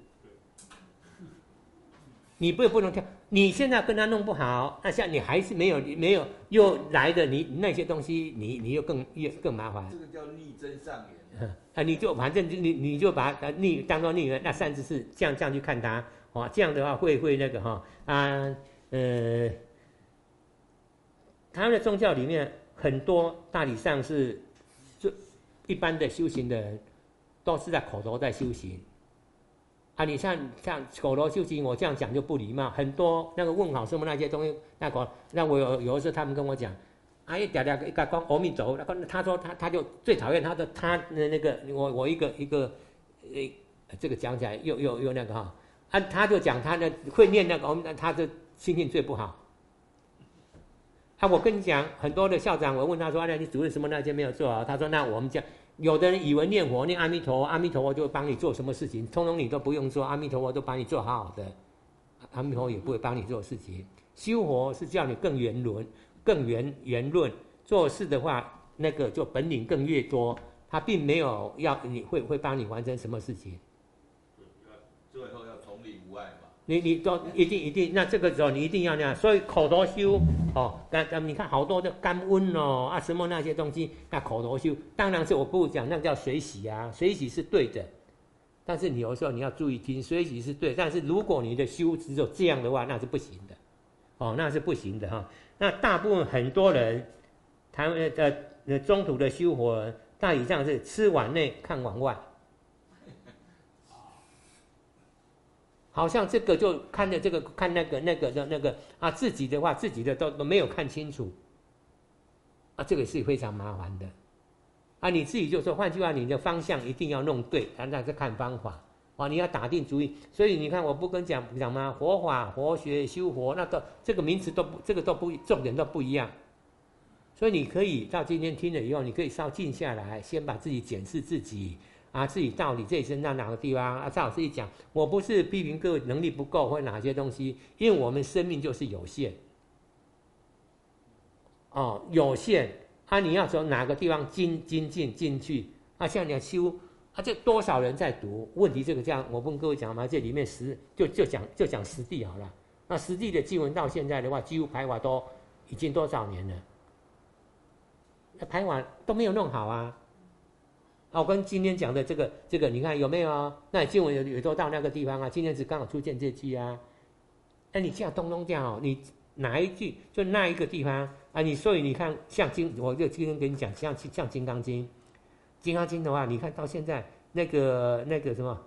你不能跳，你现在跟他弄不好，那像你还是没有又来的你那些东西，你又更麻烦。 这个叫逆增上缘。 啊，你就反正你就把它当做逆缘，那善知识这样去看它，哦，这样的话会那个哈他们的宗教里面很多大体上是，就一般的修行的人都是在口头在修行。啊，你像口头修行，我这样讲就不礼貌。很多那个问好什么那些东西，那我有的时候他们跟我讲。一点一个讲阿弥陀佛，他说他就最讨厌他那个我一个这个讲起来又那个哈他就讲他的会念那个他的心情最不好。我跟你讲，很多的校长，我问他说，你主任什么那些没有做啊？他说那我们讲，有的人以为念佛念阿弥陀佛，阿弥陀佛就会帮你做什么事情，通通你都不用做，阿弥陀佛都帮你做好好的，阿弥陀佛也不会帮你做事情。修佛是叫你更圆轮。更圆润做事的话，那个就本领更越多，他并没有要你会帮你完成什么事情。 最后要同理无碍嘛。 你都一定，那这个时候你一定要那样，所以口头修哦，你看好多的感恩哦啊什么那些东西，那口头修，当然是我不讲，那叫随喜啊，随喜是对的，但是你有时候你要注意听，随喜是对，但是如果你的修只有这样的话，那是不行的，哦，那是不行的哈。那大部分很多人，他们中途的修佛人，大体上是吃碗内看碗外，好像这个就看着这个看那个啊，自己的话自己的都没有看清楚，啊，这个是非常麻烦的，啊，你自己就说，换句话，你的方向一定要弄对，那是看方法。啊，你要打定主意，所以你看，我不跟讲吗？佛法、佛学、修佛，那这个名词都不，这个都不重点都不一样。所以你可以到今天听了以后，你可以稍静下来，先把自己检视自己啊，自己到底这一生在哪个地方啊？赵老师一讲，我不是批评各位能力不够或哪些东西，因为我们生命就是有限，哦，有限啊，你要从哪个地方精进去啊？像你要修。这多少人在读？问题这个这样，我跟各位讲嘛，这里面就讲实地好了。那实地的经文到现在的话，几乎排法都已经多少年了？那排法都没有弄好啊！我跟今天讲的这个，你看有没有啊？那经文有都到那个地方啊？今天只刚好出现这句啊。那你这样东这样哦，你哪一句就那一个地方啊？所以你看，像我就今天跟你讲，像《金刚经》。《金刚经》的话，你看到现在那个什么，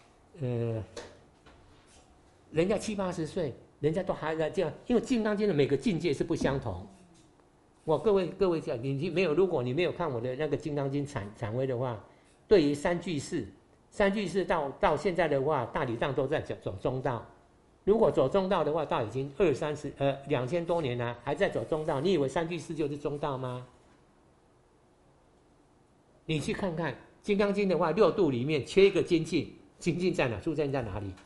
人家70、80岁，人家都还在这样，因为《金刚经》的每个境界是不相同。各位讲，你没有，如果你没有看我的那个《金刚经》阐微的话，对于三句释到现在的话，大体上都在走中道。如果走中道的话，到已经2000多年了，还在走中道。你以为三句释就是中道吗？你去看看《金刚经》的话，6度里面缺一个精进，精进在哪？出现在哪里？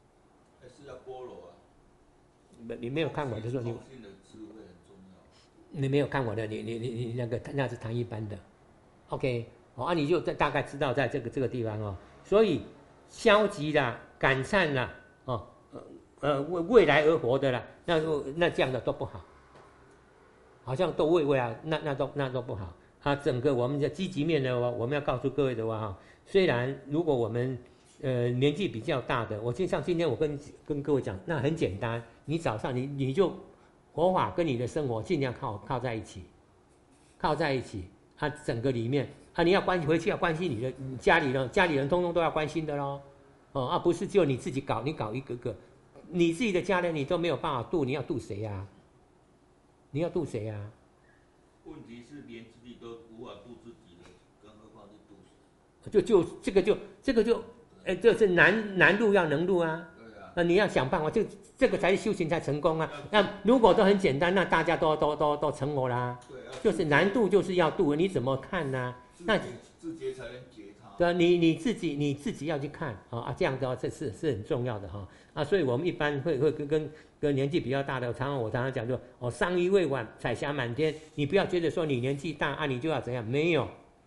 还是要般若啊。 你没有看过，就说你。 你没有看我的，你那个那是谈一般的 ，OK， 啊，你就大概知道在这个地方哦。所以消极啦、感叹啦，未来而活的啦，那这样的都不好，好像都未来那都不好。啊，整个我们的积极面的话，我们要告诉各位的话哈，虽然如果我们年纪比较大的，就像今天我跟各位讲，那很简单，你早上你就佛法跟你的生活尽量靠在一起，啊，整个里面啊，你要回去要关心你的家里人通通都要关心的咯，啊，不是只有你自己搞，你搞一个个，你自己的家人你都没有办法度，你要度谁呀？你要度谁呀？ 问题是连自己都无法度自己的，更何况是度谁？ 这个就，这是难路要能路啊。 对啊。 那你要想办法，这个才是修行才成功啊。那如果都很简单，那大家都成佛啦。对啊。就是难度就是要度，你怎么看呢？那自觉才能觉他。 对啊，你自己要去看啊，这样的话这是很重要的哈啊，所以我们一般会跟年纪比较大的，我常常讲说，上衣未晚，彩霞满天。你不要觉得说你年纪大啊，你就要怎样？没有，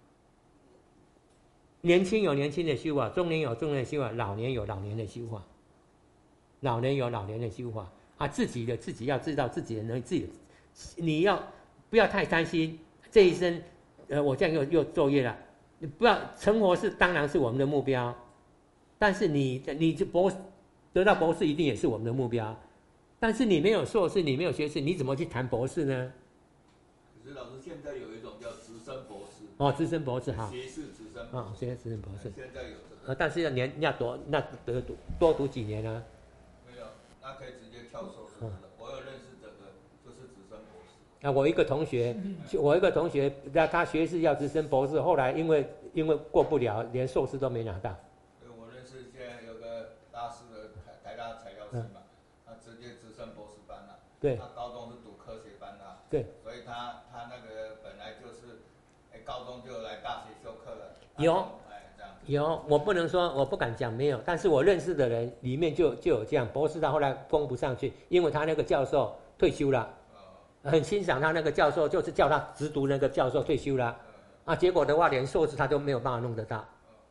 年轻有年轻的修法，中年有中年的修法，老年有老年的修法，老年有老年的修法啊。自己要知道自己的能力，你要不要太担心这一生？我这样又作业了。你不要成佛当然是我们的目标，但是你就得到博士一定也是我们的目标。但是你没有硕士，你没有学士，你怎么去谈博士呢？ 可是老师现在有一种叫资深博士。 资深博士好。 学士资深博士。 学士资深博士。 现在有这个。 但是要多读几年呢？ 没有，那可以直接跳硕士。我有认识这个，就是资深博士。 我一个同学，他学士要资深博士，后来因为过不了，连硕士都没拿到。 我认识现在有个大四的台大材料系嘛。直接直升博士班了， 对， 他高中是读科学班的， 对， 所以他那个本来就是，高中就来大学修课了， 有， 这样有，我不能说，我不敢讲没有，但是我认识的人里面就有这样，博士到后来攻不上去，因为他那个教授退休了，很欣赏他那个教授，就是叫他直读那个教授退休了，结果的话连硕士他都没有办法弄得到，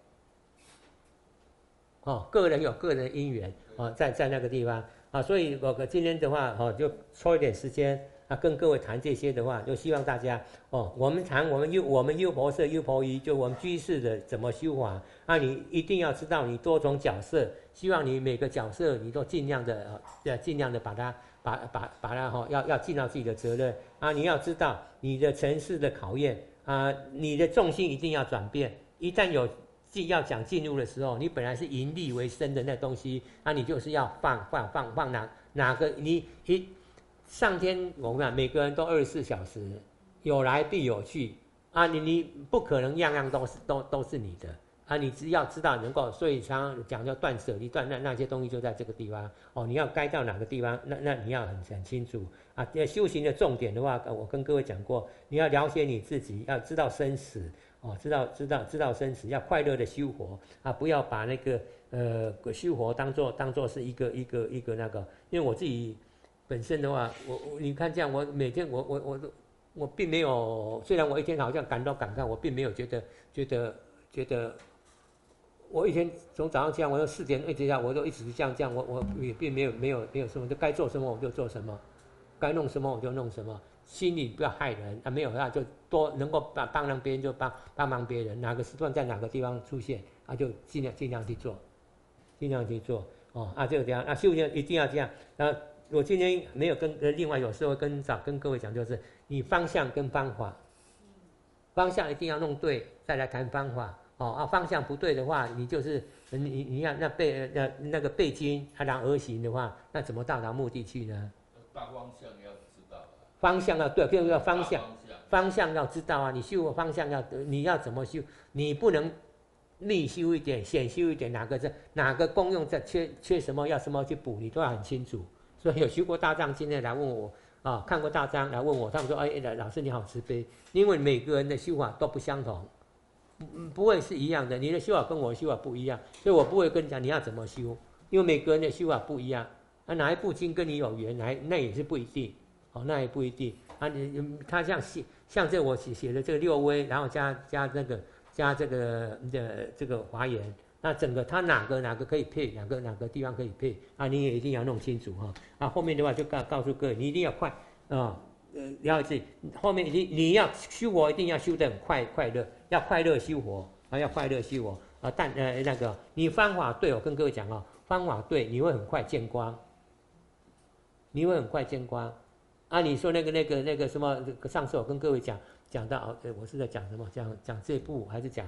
个人有个人因缘在那个地方。所以我今天的话就抽一点时间跟各位谈这些的话，就希望大家我们谈我们优婆塞、优婆夷，就我们居士的怎么修法你一定要知道你多种角色，希望你每个角色你都尽量的把它要尽到自己的责任你要知道你的尘世的考验你的重心一定要转变，一旦有要讲进入的时候，你本来是盈利为生的那东西，你就是要放哪个上天我们讲每个人都24小时，有来必有去你不可能样样都是你的你只要知道能够，所以常常讲叫断舍离，那些东西就在这个地方你要该到哪个地方，那你要很清楚修行的重点的话，我跟各位讲过，你要了解你自己，要知道生死。知道生死，要快乐的修活不要把那个修活当做是一个那个，因为我自己本身的话，你看这样，我每天我并没有，虽然我一天好像赶看，我并没有觉得，我一天从早上这样，我4点一直我都一直这样，我也并没有什么，就该做什么我就做什么，该弄什么我就弄什么。心里不要害人没有就多能够帮忙别人就帮忙别人，哪个时段在哪个地方出现就尽量去做，就这样修行一定要这样我今天没有另外有时候跟各位讲，就是你方向跟方法，方向一定要弄对，再来谈方法方向不对的话，你就是你要那个背筋然而行的话，那怎么到达目的去呢？ 大方向要方向要对，就是方向要知道你修的方向你要怎么修，你不能密修一点、显修一点，哪个功用在缺什么，要什么去补，你都要很清楚。所以有修过大藏今天来问我看过大藏来问我，他们说老师你好慈悲，因为每个人的修法都不相同，不会是一样的，你的修法跟我的修法不一样，所以我不会跟你讲你要怎么修，因为每个人的修法不一样哪一部经跟你有缘那也是不一定那也不一定啊。他像这我写的这个六威，然后加这个这个华严，那整个它哪个可以配，哪个地方可以配啊？你也一定要弄清楚哈。啊，后面的话就告诉各位，你一定要快啊。了解，后面你要修活，一定要修得很快乐，要快乐修活啊，要快乐修活啊。但那个你方法对，我跟各位讲方法对，你会很快见光，你会很快见光啊。你说那个什么，上次我跟各位讲到我是在讲什么？讲这部还是讲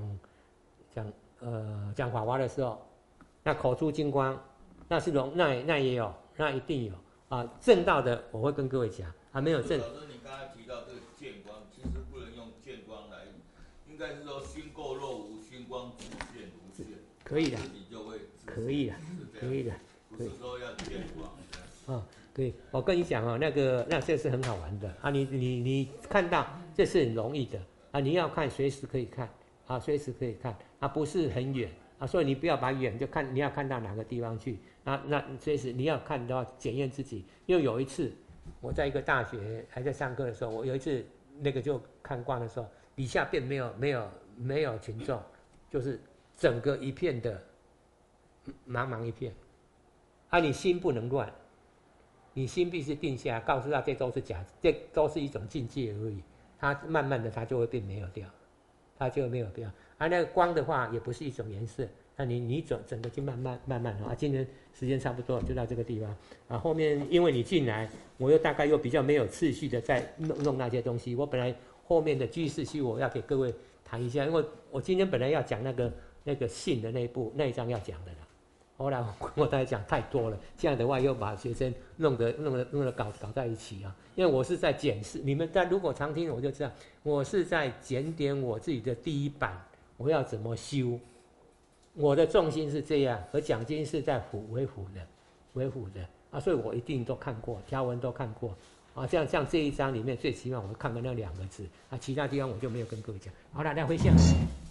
讲法华的时候，那口出金光，那是那也有，那一定有啊。正道的我会跟各位讲。没有正。 老师，你刚才提到这个见光，其实不能用见光来，应该是说心垢若无，心光自现如现。 可以的。 你就会。 可以的，可以的。 不是说要见光。 可以。我跟你讲那这是很好玩的啊！你看到这是很容易的啊！你要看随时可以看啊，随时可以看啊，不是很远啊，所以你不要把远就看，你要看到哪个地方去啊？那随时你要看到检验自己，因为有一次。我在一个大学还在上课的时候，我有一次那个就看光的时候，底下便没有群众，就是整个一片的茫一片。啊，你心不能乱，你心必须定下，告诉他这都是假，这都是一种境界而已。它慢慢的它就会变没有掉，它就没有掉。啊，那个光的话也不是一种颜色。那你整个就慢慢啊，今天时间差不多就到这个地方啊。后面因为你进来，我大概又比较没有次序的在弄那些东西。我本来后面的居士系我要给各位谈一下，因为我今天本来要讲那个信的那一章要讲的啦。后来我大概讲太多了，这样的话又把学生弄得搞在一起啊。因为我是在检视，你们如果常听我就知道，我是在检点我自己的第一版，我要怎么修。我的重心是这样，而奖金是在为辅的啊，所以我一定都看过，条文都看过啊。像这一章里面，最起码我看过那2个字啊，其他地方我就没有跟各位讲。好了，来回向。